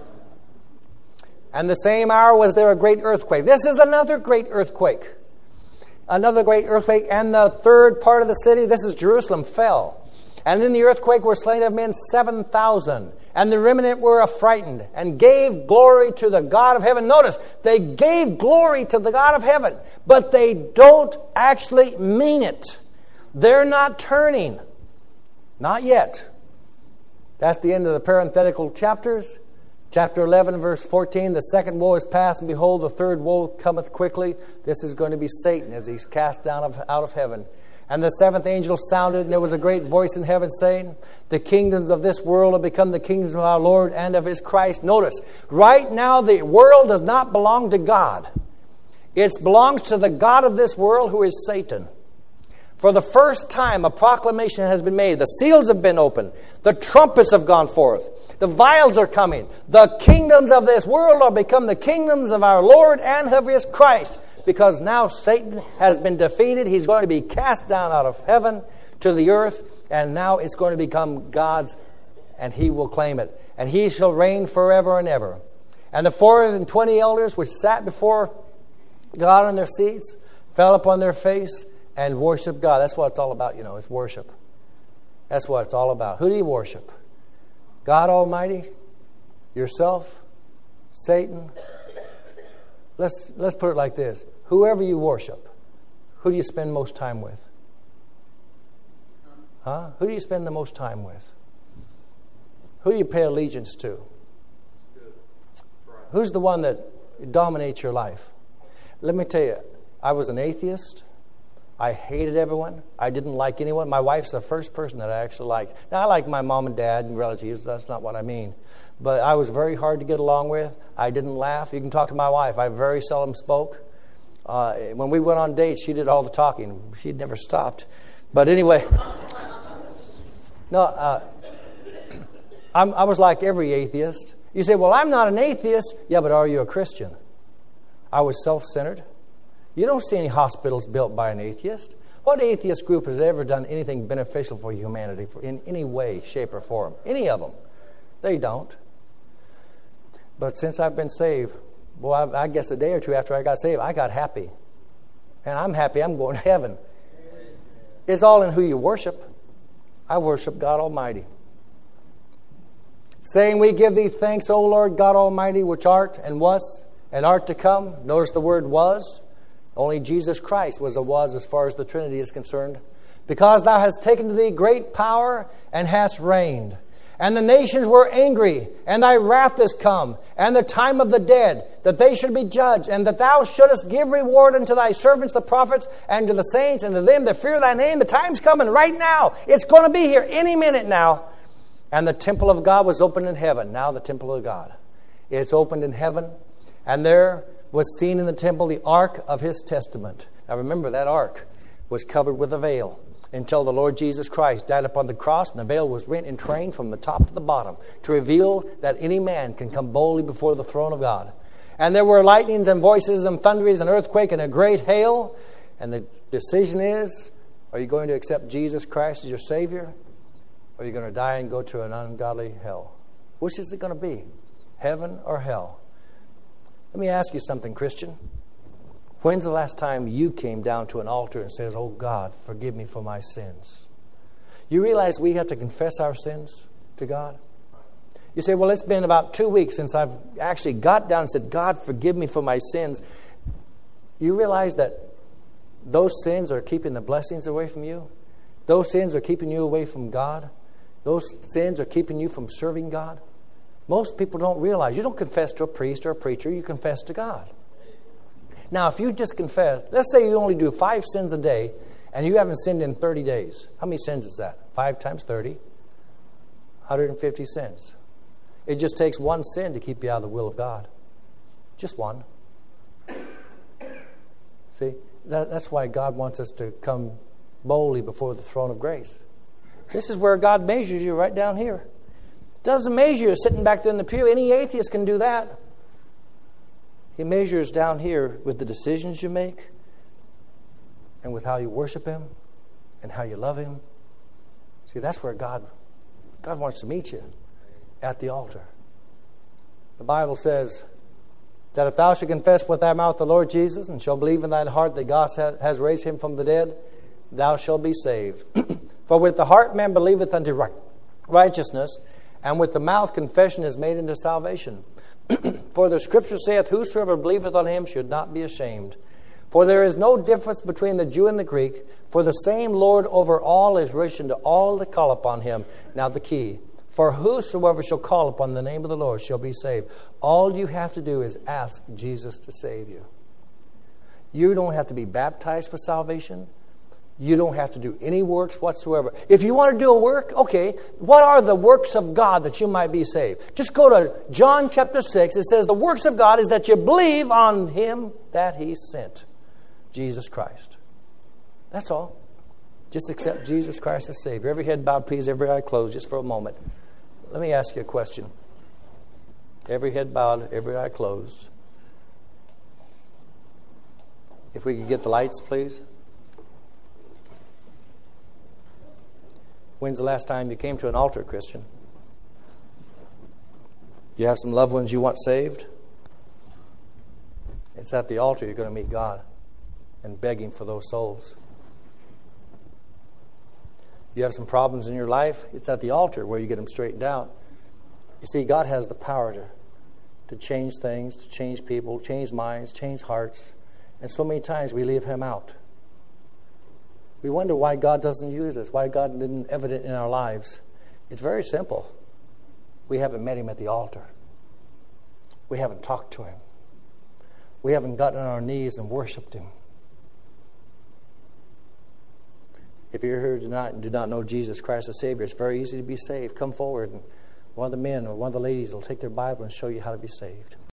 And the same hour was there a great earthquake. This is another great earthquake. Another great earthquake. And the third part of the city, this is Jerusalem, fell. And in the earthquake were slain of men seven thousand. And the remnant were affrighted, and gave glory to the God of heaven. Notice, they gave glory to the God of heaven, but they don't actually mean it. They're not turning. Not yet. That's the end of the parenthetical chapters. Chapter eleven, verse fourteen, the second woe is past, and behold, the third woe cometh quickly. This is going to be Satan as he's cast down of, out of heaven. And the seventh angel sounded, and there was a great voice in heaven saying, the kingdoms of this world have become the kingdoms of our Lord and of his Christ. Notice, right now the world does not belong to God. It belongs to the God of this world, who is Satan. For the first time, a proclamation has been made. The seals have been opened. The trumpets have gone forth. The vials are coming. The kingdoms of this world are become the kingdoms of our Lord and of his Christ. Because now Satan has been defeated. He's going to be cast down out of heaven to the earth. And now it's going to become God's, and he will claim it. And he shall reign forever and ever. And the four and twenty elders which sat before God on their seats fell upon their face and worshiped God. That's what it's all about, you know, it's worship. That's what it's all about. Who do you worship? God Almighty? Yourself? Satan? Let's, let's put it like this. Whoever you worship, who do you spend most time with? Huh? Who do you spend the most time with? Who do you pay allegiance to? Who's the one that dominates your life? Let me tell you, I was an atheist. I hated everyone. I didn't like anyone. My wife's the first person that I actually liked. Now, I like my mom and dad and relatives. That's not what I mean. But I was very hard to get along with. I didn't laugh. You can talk to my wife. I very seldom spoke. Uh, when we went on dates, she did all the talking. She never stopped. But anyway, no, uh, I'm, I was like every atheist. You say, well, I'm not an atheist. Yeah, but are you a Christian? I was self-centered. You don't see any hospitals built by an atheist. What atheist group has ever done anything beneficial for humanity in any way, shape, or form? Any of them. They don't. But since I've been saved, well, I, I guess a day or two after I got saved, I got happy. And I'm happy I'm going to heaven. It's all in who you worship. I worship God Almighty. Saying, we give thee thanks, O Lord God Almighty, which art and was and art to come. Notice the word was. Only Jesus Christ was a was as far as the Trinity is concerned. Because thou hast taken to thee great power and hast reigned. And the nations were angry, and thy wrath is come, and the time of the dead, that they should be judged, and that thou shouldest give reward unto thy servants the prophets, and to the saints, and to them that fear thy name. The time's coming right now. It's going to be here any minute now. And the temple of God was opened in heaven. Now the temple of God. It's opened in heaven, and there was seen in the temple the ark of his testament. Now remember, that ark was covered with a veil until the Lord Jesus Christ died upon the cross, and the veil was rent in twain from the top to the bottom to reveal that any man can come boldly before the throne of God. And there were lightnings and voices and thunderings and earthquake and a great hail. And the decision is, are you going to accept Jesus Christ as your Savior? Or are you going to die and go to an ungodly hell? Which is it going to be? Heaven or hell? Let me ask you something, Christian. When's the last time you came down to an altar and said, oh God, forgive me for my sins? You realize we have to confess our sins to God? You say, well, it's been about two weeks since I've actually got down and said, God, forgive me for my sins. You realize that those sins are keeping the blessings away from you? Those sins are keeping you away from God? Those sins are keeping you from serving God? Most people don't realize. You don't confess to a priest or a preacher. You confess to God. Now, if you just confess, let's say you only do five sins a day and you haven't sinned in thirty days. How many sins is that? Five times thirty. one hundred fifty sins. It just takes one sin to keep you out of the will of God. Just one. See, that, that's why God wants us to come boldly before the throne of grace. This is where God measures you, right down here. Doesn't measure you sitting back there in the pew. Any atheist can do that. He measures down here with the decisions you make and with how you worship Him and how you love Him. See, that's where God, God wants to meet you, at the altar. The Bible says that if thou shalt confess with thy mouth the Lord Jesus and shalt believe in thine heart that God has raised Him from the dead, thou shalt be saved. For with the heart man believeth unto righteousness, and with the mouth confession is made unto salvation. For the Scripture saith, whosoever believeth on Him should not be ashamed. For there is no difference between the Jew and the Greek, for the same Lord over all is rich unto all that call upon Him. Now the key. For whosoever shall call upon the name of the Lord shall be saved. All you have to do is ask Jesus to save you. You don't have to be baptized for salvation. You don't have to do any works whatsoever. If you want to do a work, okay, what are the works of God that you might be saved? Just go to John chapter six. It says the works of God is that you believe on Him that He sent, Jesus Christ. That's all. Just accept Jesus Christ as Savior. Every head bowed, please, every eye closed, just for a moment. Let me ask you a question. Every head bowed, every eye closed. If we could get the lights, please. When's the last time you came to an altar, Christian? You have some loved ones you want saved? It's at the altar you're going to meet God and beg Him for those souls. You have some problems in your life, it's at the altar where you get them straightened out. You see, God has the power to, to change things, to change people, change minds, change hearts. And so many times we leave Him out. We wonder why God doesn't use us, why God didn't evident in our lives. It's very simple. We haven't met Him at the altar. We haven't talked to Him. We haven't gotten on our knees and worshiped Him. If you're here tonight and do not know Jesus Christ as Savior, it's very easy to be saved. Come forward, and one of the men or one of the ladies will take their Bible and show you how to be saved.